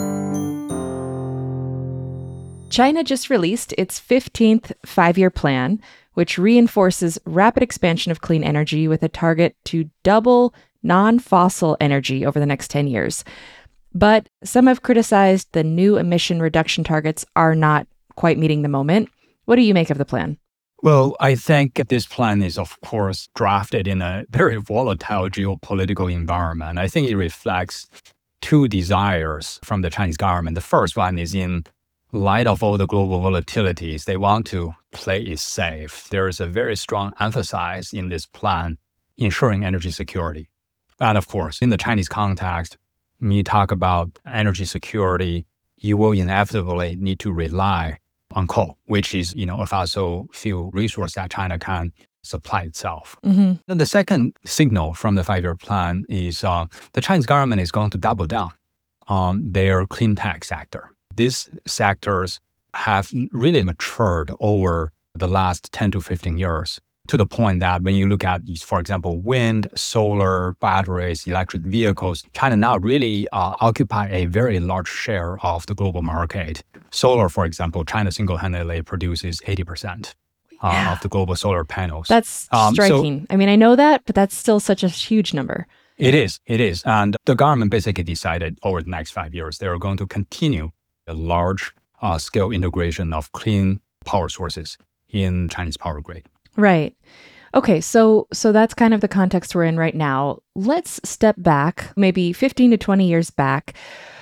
Speaker 2: China just released its fifteenth five-year plan, which reinforces rapid expansion of clean energy with a target to double non-fossil energy over the next ten years. But some have criticized the new emission reduction targets are not quite meeting the moment. What do you make of the plan?
Speaker 7: Well, I think this plan is, of course, drafted in a very volatile geopolitical environment. I think it reflects two desires from the Chinese government. The first one is in light of all the global volatilities, they want to play it safe. There is a very strong emphasis in this plan, ensuring energy security. And of course, in the Chinese context, when you talk about energy security, you will inevitably need to rely on coal, which is, you know, a fossil fuel resource that China can supply itself.
Speaker 2: Mm-hmm.
Speaker 7: Then the second signal from the five-year plan is uh, the Chinese government is going to double down on their clean tech sector. These sectors have really matured over the last ten to fifteen years to the point that when you look at, for example, wind, solar, batteries, electric vehicles, China now really uh, occupy a very large share of the global market. Solar, for example, China single-handedly produces eighty percent uh,
Speaker 2: yeah.
Speaker 7: of the global solar panels.
Speaker 2: That's
Speaker 7: um,
Speaker 2: striking.
Speaker 7: So,
Speaker 2: I mean, I know that, but that's still such a huge number.
Speaker 7: It is, it is. And the government basically decided over the next five years, they are going to continue a large uh, scale integration of clean power sources in Chinese power grid.
Speaker 2: Right. Okay, so so that's kind of the context we're in right now. Let's step back, maybe fifteen to twenty years back.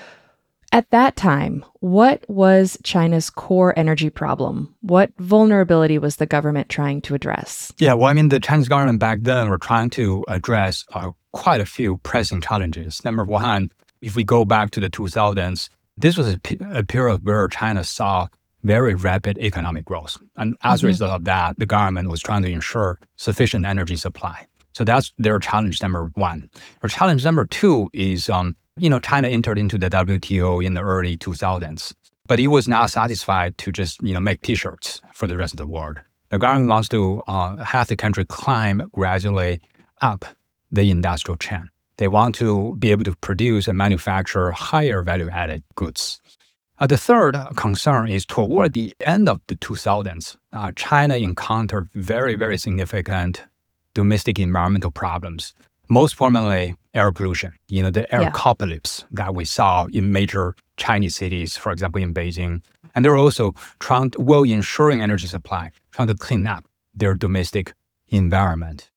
Speaker 2: At that time, what was China's core energy problem? What vulnerability was the government trying to address?
Speaker 7: Yeah, well, I mean, the Chinese government back then were trying to address uh, quite a few pressing challenges. Number one, if we go back to the two thousands, this was a, p- a period where China saw very rapid economic growth. And as a
Speaker 2: Mhm.
Speaker 7: result of that, the government was trying to ensure sufficient energy supply. So that's their challenge number one. Their challenge number two is, um, you know, China entered into the W T O in the early two thousands, but it was not satisfied to just, you know, make T-shirts for the rest of the world. The government wants to uh, have the country climb gradually up the industrial chain. They want to be able to produce and manufacture higher value-added goods. Uh, the third concern is toward the end of the two thousands, uh, China encountered very, very significant domestic environmental problems, most prominently air pollution, you know, the air
Speaker 2: Yeah.
Speaker 7: apocalypse that we saw in major Chinese cities, for example, in Beijing. And they're also trying to, while ensuring energy supply, trying to clean up their domestic environment.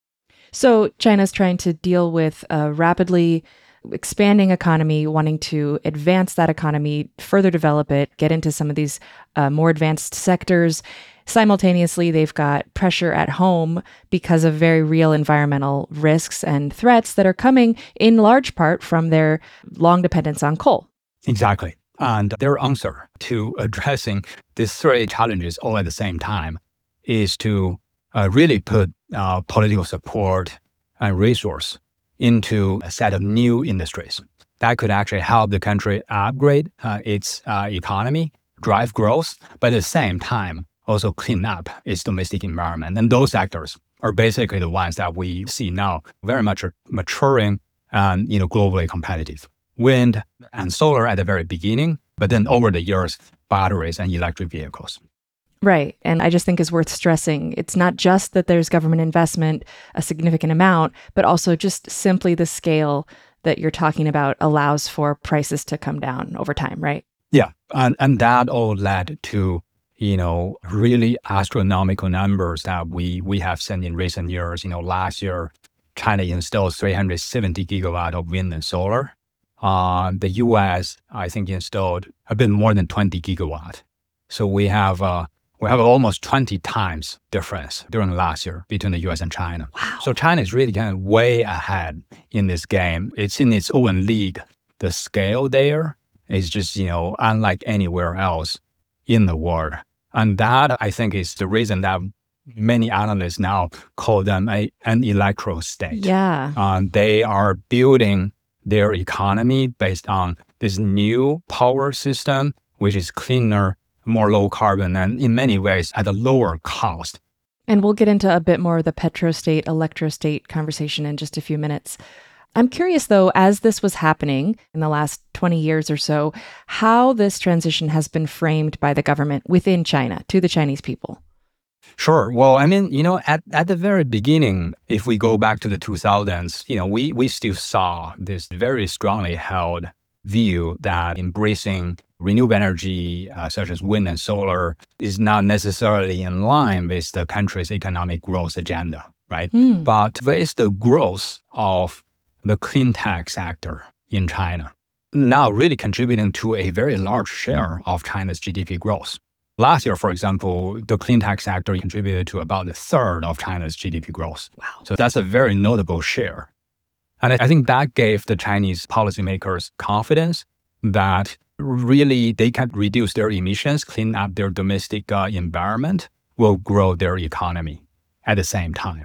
Speaker 2: So China's trying to deal with a rapidly expanding economy, wanting to advance that economy, further develop it, get into some of these uh, more advanced sectors. Simultaneously, they've got pressure at home because of very real environmental risks and threats that are coming in large part from their long dependence on coal.
Speaker 7: Exactly. And their answer to addressing these three challenges all at the same time is to uh, really put uh, political support and resource into a set of new industries that could actually help the country upgrade uh, its uh, economy, drive growth, but at the same time, also clean up its domestic environment. And those sectors are basically the ones that we see now very much maturing and, you know, globally competitive. Wind and solar at the very beginning, but then over the years, batteries and electric vehicles.
Speaker 2: Right. And I just think is worth stressing. It's not just that there's government investment, a significant amount, but also just simply the scale that you're talking about allows for prices to come down over time, right?
Speaker 7: Yeah. And, and that all led to, you know, really astronomical numbers that we, we have seen in recent years. You know, last year, China installed three hundred seventy gigawatt of wind and solar. Uh, the U S, I think, installed a bit more than twenty gigawatt. So we have uh, we have almost twenty times difference during last year between the U S and China.
Speaker 2: Wow.
Speaker 7: So China is really kind of way ahead in this game. It's in its own league. The scale there is just, you know, unlike anywhere else in the world. And that, I think, is the reason that many analysts now call them a, an electro state.
Speaker 2: Yeah.
Speaker 7: Uh, they are building their economy based on this new power system, which is cleaner, more low carbon, and in many ways at a lower cost.
Speaker 2: And we'll get into a bit more of the petrostate, electrostate conversation in just a few minutes. I'm curious, though, as this was happening in the last twenty years or so, how this transition has been framed by the government within China to the Chinese people.
Speaker 7: Sure. Well, I mean, you know, at, at the very beginning, if we go back to the two thousands, you know, we, we still saw this very strongly held view that embracing renewable energy, uh, such as wind and solar, is not necessarily in line with the country's economic growth agenda, right?
Speaker 2: Mm.
Speaker 7: But with the growth of the clean tech sector in China, now really contributing to a very large share of China's G D P growth. Last year, for example, the clean tech sector contributed to about a third of China's G D P growth.
Speaker 2: Wow.
Speaker 7: So that's a very notable share. And I think that gave the Chinese policymakers confidence that really they can reduce their emissions, clean up their domestic uh, environment, will grow their economy at the same time.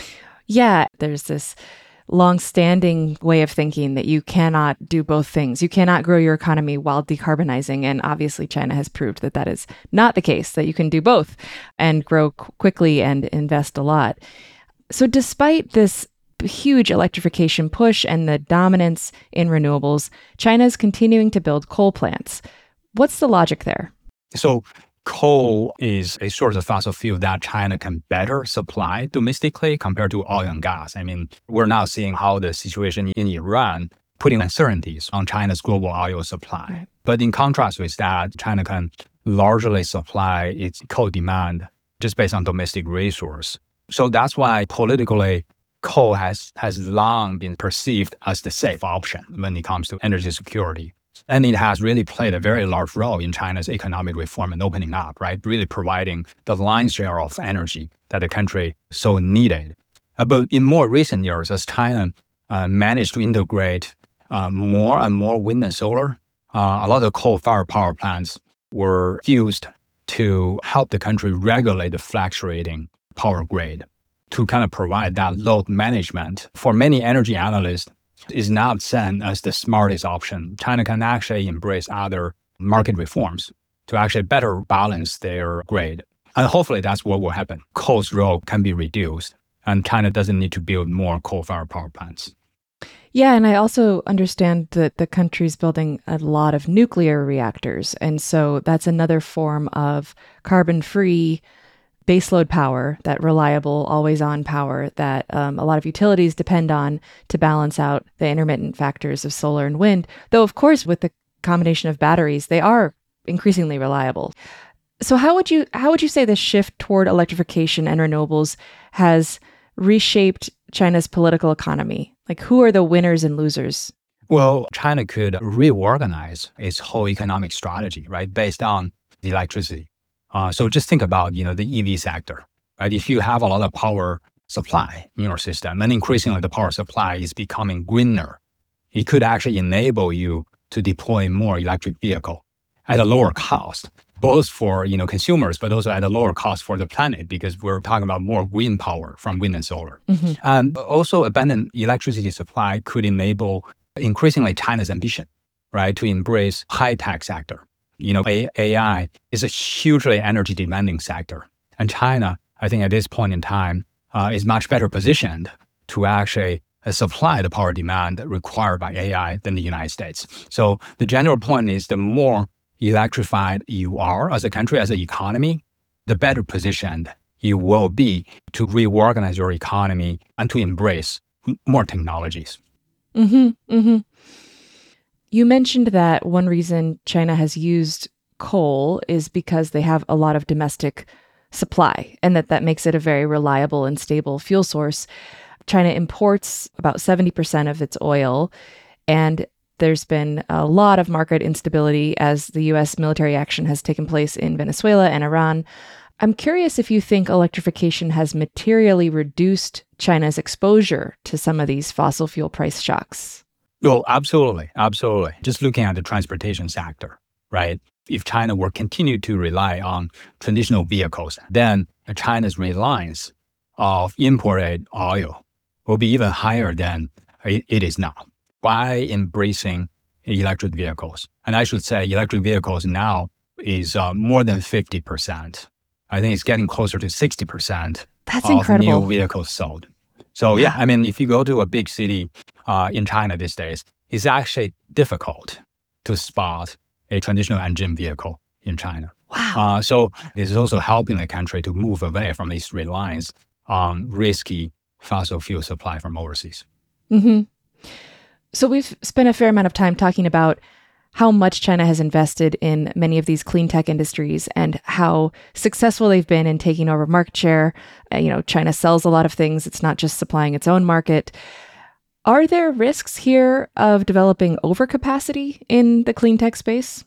Speaker 2: Yeah, there's this long-standing way of thinking that you cannot do both things. You cannot grow your economy while decarbonizing. And obviously, China has proved that that is not the case, that you can do both and grow qu- quickly and invest a lot. So despite this huge electrification push and the dominance in renewables, China is continuing to build coal plants. What's the logic there?
Speaker 7: So coal is a source of fossil fuel that China can better supply domestically compared to oil and gas. I mean, we're now seeing how the situation in Iran putting uncertainties on China's global oil supply.
Speaker 2: Right.
Speaker 7: But in contrast with that, China can largely supply its coal demand just based on domestic resource. So that's why politically, coal has, has long been perceived as the safe option when it comes to energy security. And it has really played a very large role in China's economic reform and opening up, right? Really providing the lion's share of energy that the country so needed. Uh, but in more recent years, as China uh, managed to integrate uh, more and more wind and solar, uh, a lot of coal-fired power plants were fused to help the country regulate the fluctuating power grid, to kind of provide that load management. For many energy analysts, is not seen as the smartest option. China can actually embrace other market reforms to actually better balance their grid. And hopefully that's what will happen. Coal's role can be reduced, and China doesn't need to build more coal-fired power plants.
Speaker 2: Yeah, and I also understand that the country's building a lot of nuclear reactors. And so that's another form of carbon-free baseload power, that reliable, always-on power that um, a lot of utilities depend on to balance out the intermittent factors of solar and wind. Though, of course, with the combination of batteries, they are increasingly reliable. So how would you how would you say this shift toward electrification and renewables has reshaped China's political economy? Like, who are the winners and losers?
Speaker 7: Well, China could reorganize its whole economic strategy, right, based on the electricity. Uh, so just think about, you know, the E V sector, right? If you have a lot of power supply in your system, and increasingly the power supply is becoming greener, it could actually enable you to deploy more electric vehicle at a lower cost, both for, you know, consumers, but also at a lower cost for the planet, because we're talking about more wind power from wind and solar.
Speaker 2: Mm-hmm.
Speaker 7: And also abundant electricity supply could enable increasingly China's ambition, right, to embrace high-tech sector. You know, A I is a hugely energy demanding sector. And China, I think at this point in time, uh, is much better positioned to actually uh, supply the power demand required by A I than the United States. So the general point is the more electrified you are as a country, as an economy, the better positioned you will be to reorganize your economy and to embrace more technologies.
Speaker 2: Mm-hmm, mm-hmm. You mentioned that one reason China has used coal is because they have a lot of domestic supply, and that that makes it a very reliable and stable fuel source. China imports about seventy percent of its oil, and there's been a lot of market instability as the U S military action has taken place in Venezuela and Iran. I'm curious if you think electrification has materially reduced China's exposure to some of these fossil fuel price shocks.
Speaker 7: Well, absolutely. Absolutely. Just looking at the transportation sector, right? If China were continue to rely on traditional vehicles, then China's reliance of imported oil will be even higher than it is now by embracing electric vehicles. And I should say electric vehicles now is uh, more than fifty percent. I think it's getting closer to sixty percent
Speaker 2: That's
Speaker 7: of
Speaker 2: incredible.
Speaker 7: new vehicles sold. So yeah, I mean, if you go to a big city uh, in China these days, it's actually difficult to spot a traditional engine vehicle in China.
Speaker 2: Wow.
Speaker 7: Uh, so this is also helping the country to move away from this reliance on risky fossil fuel supply from overseas.
Speaker 2: Mm-hmm. So we've spent a fair amount of time talking about how much China has invested in many of these clean tech industries and how successful they've been in taking over market share. Uh, you know, China sells a lot of things. It's not just supplying its own market. Are there risks here of developing overcapacity in the clean tech space?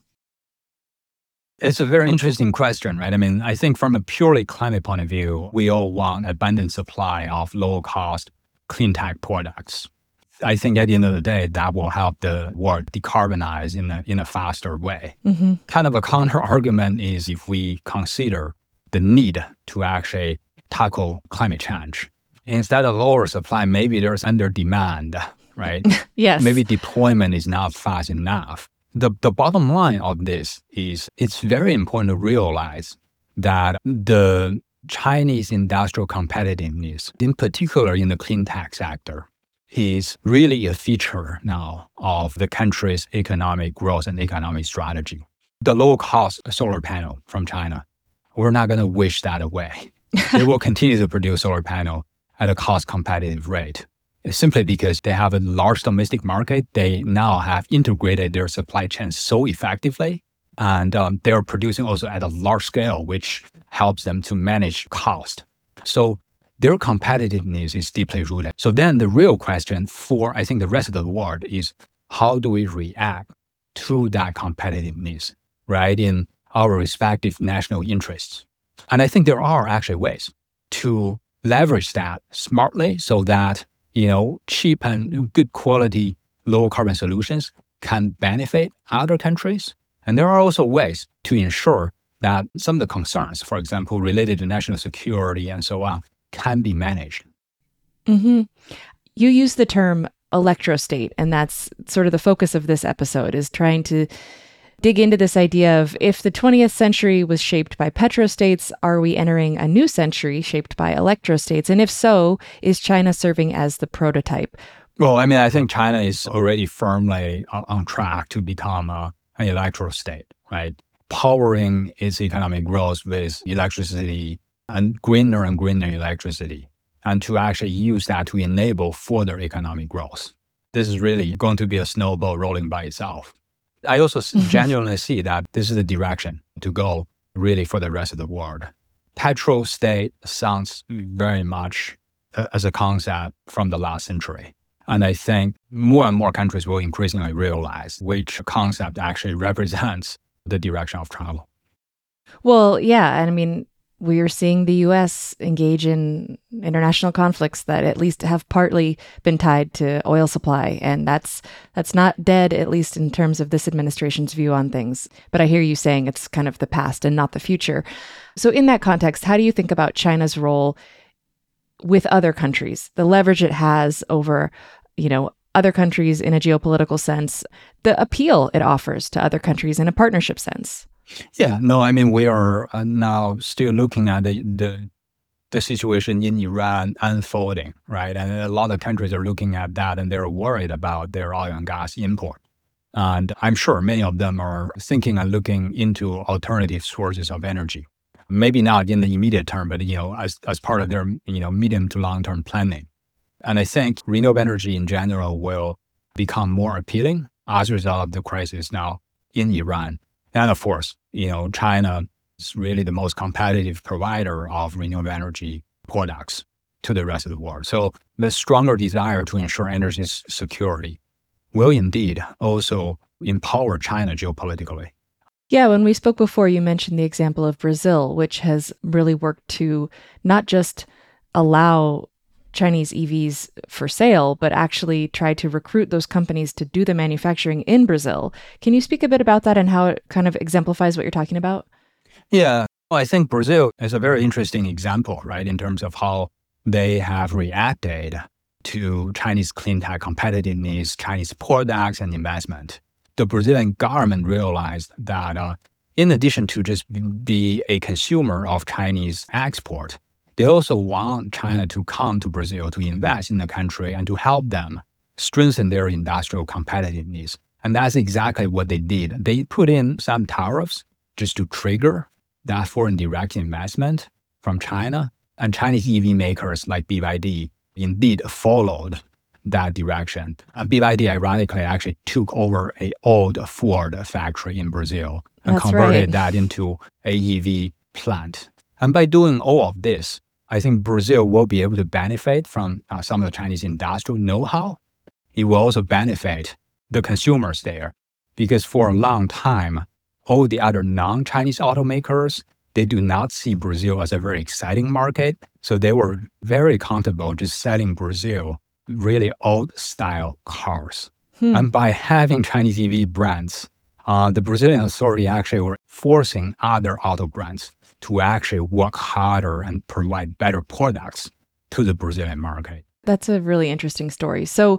Speaker 7: It's a very interesting question, right? I mean, I think from a purely climate point of view, we all want abundant supply of low-cost clean tech products. I think at the end of the day, that will help the world decarbonize in a in a faster way.
Speaker 2: Mm-hmm.
Speaker 7: Kind of a counter argument is if we consider the need to actually tackle climate change. Instead of lower supply, maybe there's under demand, right?
Speaker 2: Yes.
Speaker 7: Maybe deployment is not fast enough. The the bottom line of this is it's very important to realize that the Chinese industrial competitiveness, in particular in the clean tech sector, is really a feature now of the country's economic growth and economic strategy. The low-cost solar panel from China, we're not going to wish that away. They will continue to produce solar panel at a cost-competitive rate. It's simply because they have a large domestic market. They now have integrated their supply chain so effectively, and um, they're producing also at a large scale, which helps them to manage cost. So their competitiveness is deeply rooted. So then the real question for, I think, the rest of the world is how do we react to that competitiveness, right, in our respective national interests? And I think there are actually ways to leverage that smartly so that, you know, cheap and good quality low carbon solutions can benefit other countries. And there are also ways to ensure that some of the concerns, for example, related to national security and so on, can be managed.
Speaker 2: Mm-hmm. You use the term electrostate, and that's sort of the focus of this episode, is trying to dig into this idea of, if the twentieth century was shaped by petrostates, are we entering a new century shaped by electrostates? And if so, is China serving as the prototype?
Speaker 7: Well, I mean, I think China is already firmly on, on track to become a, an electrostate, right? Powering its economic growth with electricity and greener and greener electricity, and to actually use that to enable further economic growth. This is really going to be a snowball rolling by itself. I also genuinely see that this is the direction to go really for the rest of the world. Petrostate sounds very much uh, as a concept from the last century. And I think more and more countries will increasingly realize which concept actually represents the direction of travel.
Speaker 2: Well, yeah. And I mean, we are seeing the U S engage in international conflicts that at least have partly been tied to oil supply. And that's that's not dead, at least in terms of this administration's view on things. But I hear you saying it's kind of the past and not the future. So in that context, how do you think about China's role with other countries, the leverage it has over, you know, other countries in a geopolitical sense, the appeal it offers to other countries in a partnership sense?
Speaker 7: Yeah, no, I mean, we are uh, now still looking at the, the the situation in Iran unfolding, right? And a lot of countries are looking at that, and they're worried about their oil and gas import. And I'm sure many of them are thinking and looking into alternative sources of energy. Maybe not in the immediate term, but, you know, as as part of their, you know, medium to long-term planning. And I think renewable energy in general will become more appealing as a result of the crisis now in Iran. And of course, you know, China is really the most competitive provider of renewable energy products to the rest of the world. So the stronger desire to ensure energy security will indeed also empower China geopolitically.
Speaker 2: Yeah, when we spoke before, you mentioned the example of Brazil, which has really worked to not just allow Chinese E Vs for sale, but actually try to recruit those companies to do the manufacturing in Brazil. Can you speak a bit about that and how it kind of exemplifies what you're talking about?
Speaker 7: Yeah, well, I think Brazil is a very interesting example, right, in terms of how they have reacted to Chinese clean tech competitiveness, Chinese products and investment. The Brazilian government realized that uh, in addition to just be a consumer of Chinese export, they also want China to come to Brazil to invest in the country and to help them strengthen their industrial competitiveness. And that's exactly what they did. They put in some tariffs just to trigger that foreign direct investment from China. And Chinese E V makers like B Y D indeed followed that direction. And B Y D, ironically, actually took over an old Ford factory in Brazil and
Speaker 2: That's
Speaker 7: converted
Speaker 2: right.
Speaker 7: that into a E V plant. And by doing all of this, I think Brazil will be able to benefit from uh, some of the Chinese industrial know-how. It will also benefit the consumers there, because for a long time, all the other non-Chinese automakers, they do not see Brazil as a very exciting market. So they were very comfortable just selling Brazil really old-style cars.
Speaker 2: Hmm.
Speaker 7: And by having Chinese E V brands, uh, the Brazilian authority actually were forcing other auto brands to actually work harder and provide better products to the Brazilian market.
Speaker 2: That's a really interesting story. So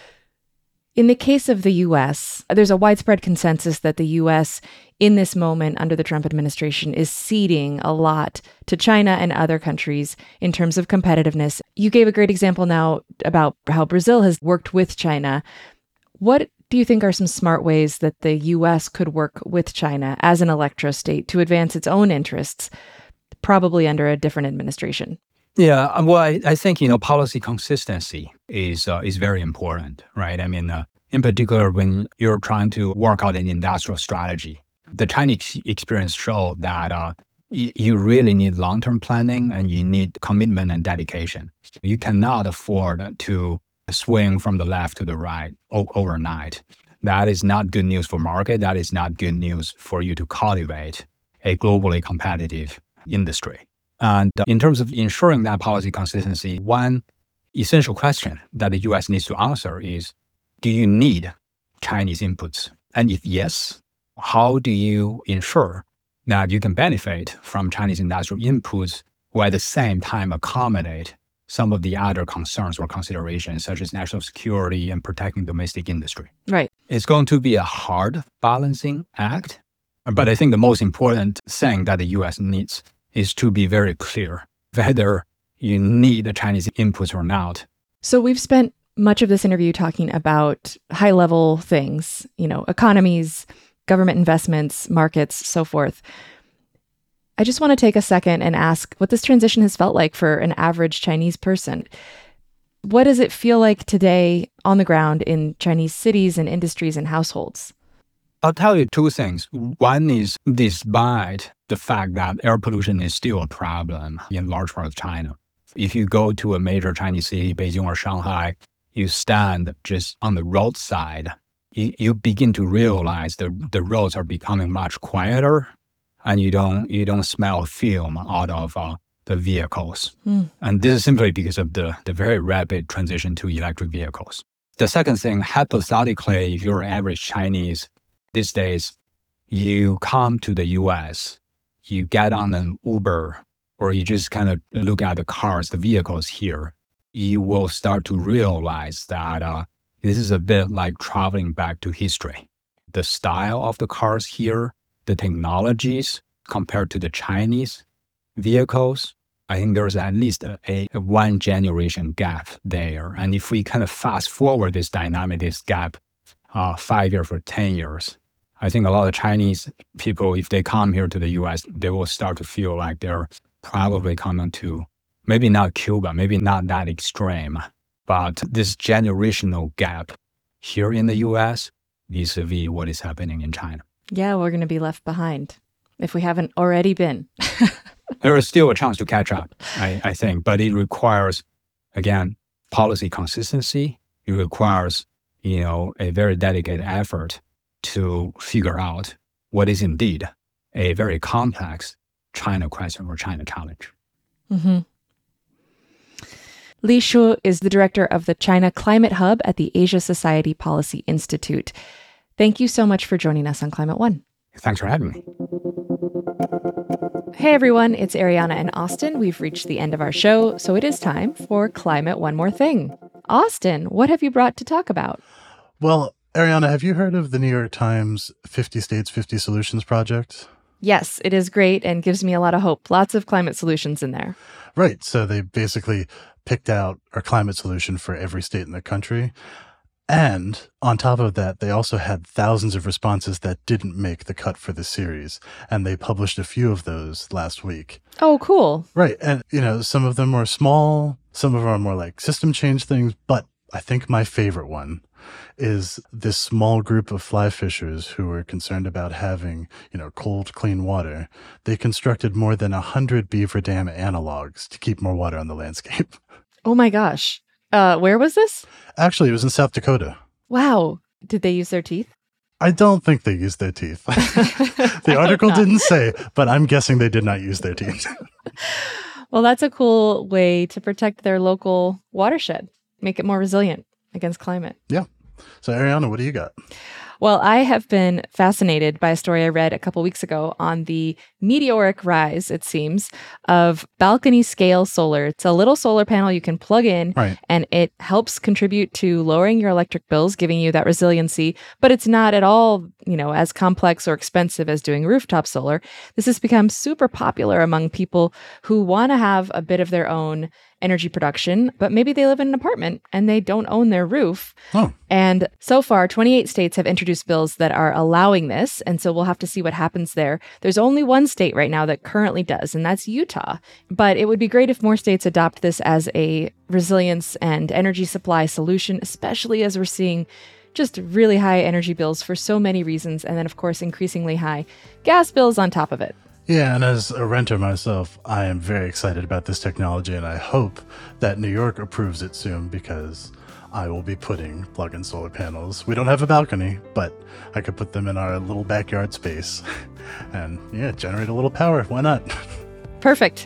Speaker 2: in the case of the U S, there's a widespread consensus that the U S in this moment under the Trump administration is ceding a lot to China and other countries in terms of competitiveness. You gave a great example now about how Brazil has worked with China. What do you think are some smart ways that the U S could work with China as an electrostate to advance its own interests, probably under a different administration?
Speaker 7: Yeah, well, I, I think, you know, policy consistency is uh, is very important, right? I mean, uh, in particular, when you're trying to work out an industrial strategy, the Chinese experience showed that uh, y- you really need long-term planning and you need commitment and dedication. You cannot afford to swing from the left to the right o- overnight. That is not good news for market. That is not good news for you to cultivate a globally competitive industry. And uh, in terms of ensuring that policy consistency, one essential question that the U S needs to answer is, do you need Chinese inputs? And if yes, how do you ensure that you can benefit from Chinese industrial inputs while at the same time accommodate some of the other concerns or considerations, such as national security and protecting domestic industry.
Speaker 2: Right.
Speaker 7: It's going to be a hard balancing act. But I think the most important thing that the U S needs is to be very clear whether you need the Chinese inputs or not.
Speaker 2: So we've spent much of this interview talking about high-level things, you know, economies, government investments, markets, so forth. I just want to take a second and ask what this transition has felt like for an average Chinese person. What does it feel like today on the ground in Chinese cities and industries and households?
Speaker 7: I'll tell you two things. One is, despite the fact that air pollution is still a problem in large parts of China, if you go to a major Chinese city, Beijing or Shanghai, you stand just on the roadside, you, you begin to realize the, the roads are becoming much quieter, and you don't you don't smell film out of uh, the vehicles. Mm. And this is simply because of the, the very rapid transition to electric vehicles. The second thing, hypothetically, if you're average Chinese these days, you come to the U S, you get on an Uber, or you just kind of look at the cars, the vehicles here, you will start to realize that uh, this is a bit like traveling back to history. The style of the cars here, the technologies compared to the Chinese vehicles, I think there's at least a, a, a one generation gap there. And if we kind of fast forward this dynamic, this gap, uh, five years or ten years, I think a lot of Chinese people, if they come here to the U S, they will start to feel like they're probably coming to, maybe not Cuba, maybe not that extreme, but this generational gap here in the U S vis-a-vis what is happening in China.
Speaker 2: Yeah, we're going to be left behind if we haven't already been.
Speaker 7: There is still a chance to catch up, I, I think, but it requires, again, policy consistency. It requires, you know, a very dedicated effort to figure out what is indeed a very complex China question or China challenge.
Speaker 2: Mm-hmm. Li Shu is the director of the China Climate Hub at the Asia Society Policy Institute. Thank you so much for joining us on Climate One.
Speaker 7: Thanks for having me.
Speaker 2: Hey everyone, it's Ariana in Austin. We've reached the end of our show, so it is time for Climate One More Thing. Austin, what have you brought to talk about?
Speaker 3: Well, Ariana, have you heard of the New York Times fifty States, fifty Solutions project?
Speaker 2: Yes, it is great and gives me a lot of hope. Lots of climate solutions in there.
Speaker 3: Right. So they basically picked out a climate solution for every state in the country. And on top of that, they also had thousands of responses that didn't make the cut for the series. And they published a few of those last week.
Speaker 2: Oh, cool.
Speaker 3: Right. And, you know, some of them are small, some of them are more like system change things. But I think my favorite one is this small group of fly fishers who were concerned about having, you know, cold, clean water. They constructed more than one hundred beaver dam analogs to keep more water on the landscape.
Speaker 2: Oh my gosh. Uh, where was this?
Speaker 3: Actually, it was in South Dakota.
Speaker 2: Wow. Did they use their teeth?
Speaker 3: I don't think they used their teeth. The article didn't say, but I'm guessing they did not use their teeth.
Speaker 2: Well, that's a cool way to protect their local watershed, make it more resilient against climate.
Speaker 3: Yeah. So, Ariana, what do you got?
Speaker 2: Well, I have been fascinated by a story I read a couple weeks ago on the meteoric rise, it seems, of balcony scale solar. It's a little solar panel you can plug in,
Speaker 3: right,
Speaker 2: and it helps contribute to lowering your electric bills, giving you that resiliency. But it's not at all, you know, as complex or expensive as doing rooftop solar. This has become super popular among people who want to have a bit of their own energy production, but maybe they live in an apartment and they don't own their roof.
Speaker 3: Oh.
Speaker 2: And so far, twenty-eight states have introduced bills that are allowing this. And so we'll have to see what happens there. There's only one state right now that currently does, and that's Utah. But it would be great if more states adopt this as a resilience and energy supply solution, especially as we're seeing just really high energy bills for so many reasons. And then, of course, increasingly high gas bills on top of it.
Speaker 3: Yeah, and as a renter myself, I am very excited about this technology, and I hope that New York approves it soon because I will be putting plug-in solar panels. We don't have a balcony, but I could put them in our little backyard space and, yeah, generate a little power. Why not?
Speaker 2: Perfect.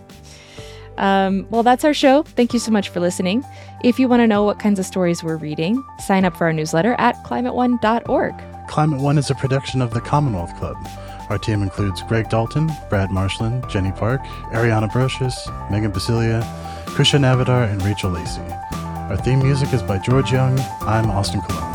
Speaker 2: Um, well, that's our show. Thank you so much for listening. If you want to know what kinds of stories we're reading, sign up for our newsletter at climate one dot org.
Speaker 3: Climate One is a production of the Commonwealth Club. Our team includes Greg Dalton, Brad Marshland, Jenny Park, Ariana Brocious, Megan Basilia, Kusha Navidar, and Rachel Lacey. Our theme music is by George Young. I'm Austin Colon.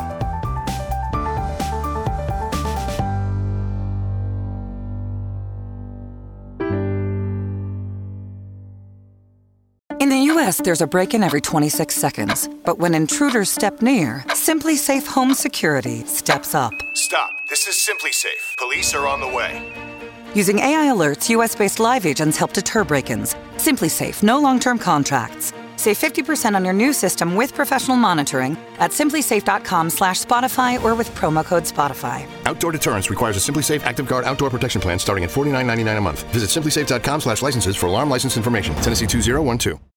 Speaker 8: In the U S, there's a break-in every twenty-six seconds. But when intruders step near, Simply Safe Home Security steps up.
Speaker 9: Stop. This is Simply Safe. Police are on the way.
Speaker 8: Using A I alerts, U S-based live agents help deter break-ins. Simply Safe, no long-term contracts. Save fifty percent on your new system with professional monitoring at simplysafe.com slash Spotify or with promo code Spotify.
Speaker 9: Outdoor deterrence requires a Simply Safe Active Guard outdoor protection plan starting at forty-nine ninety-nine a month. Visit simplysafe.com slash licenses for alarm license information. Tennessee two zero one two.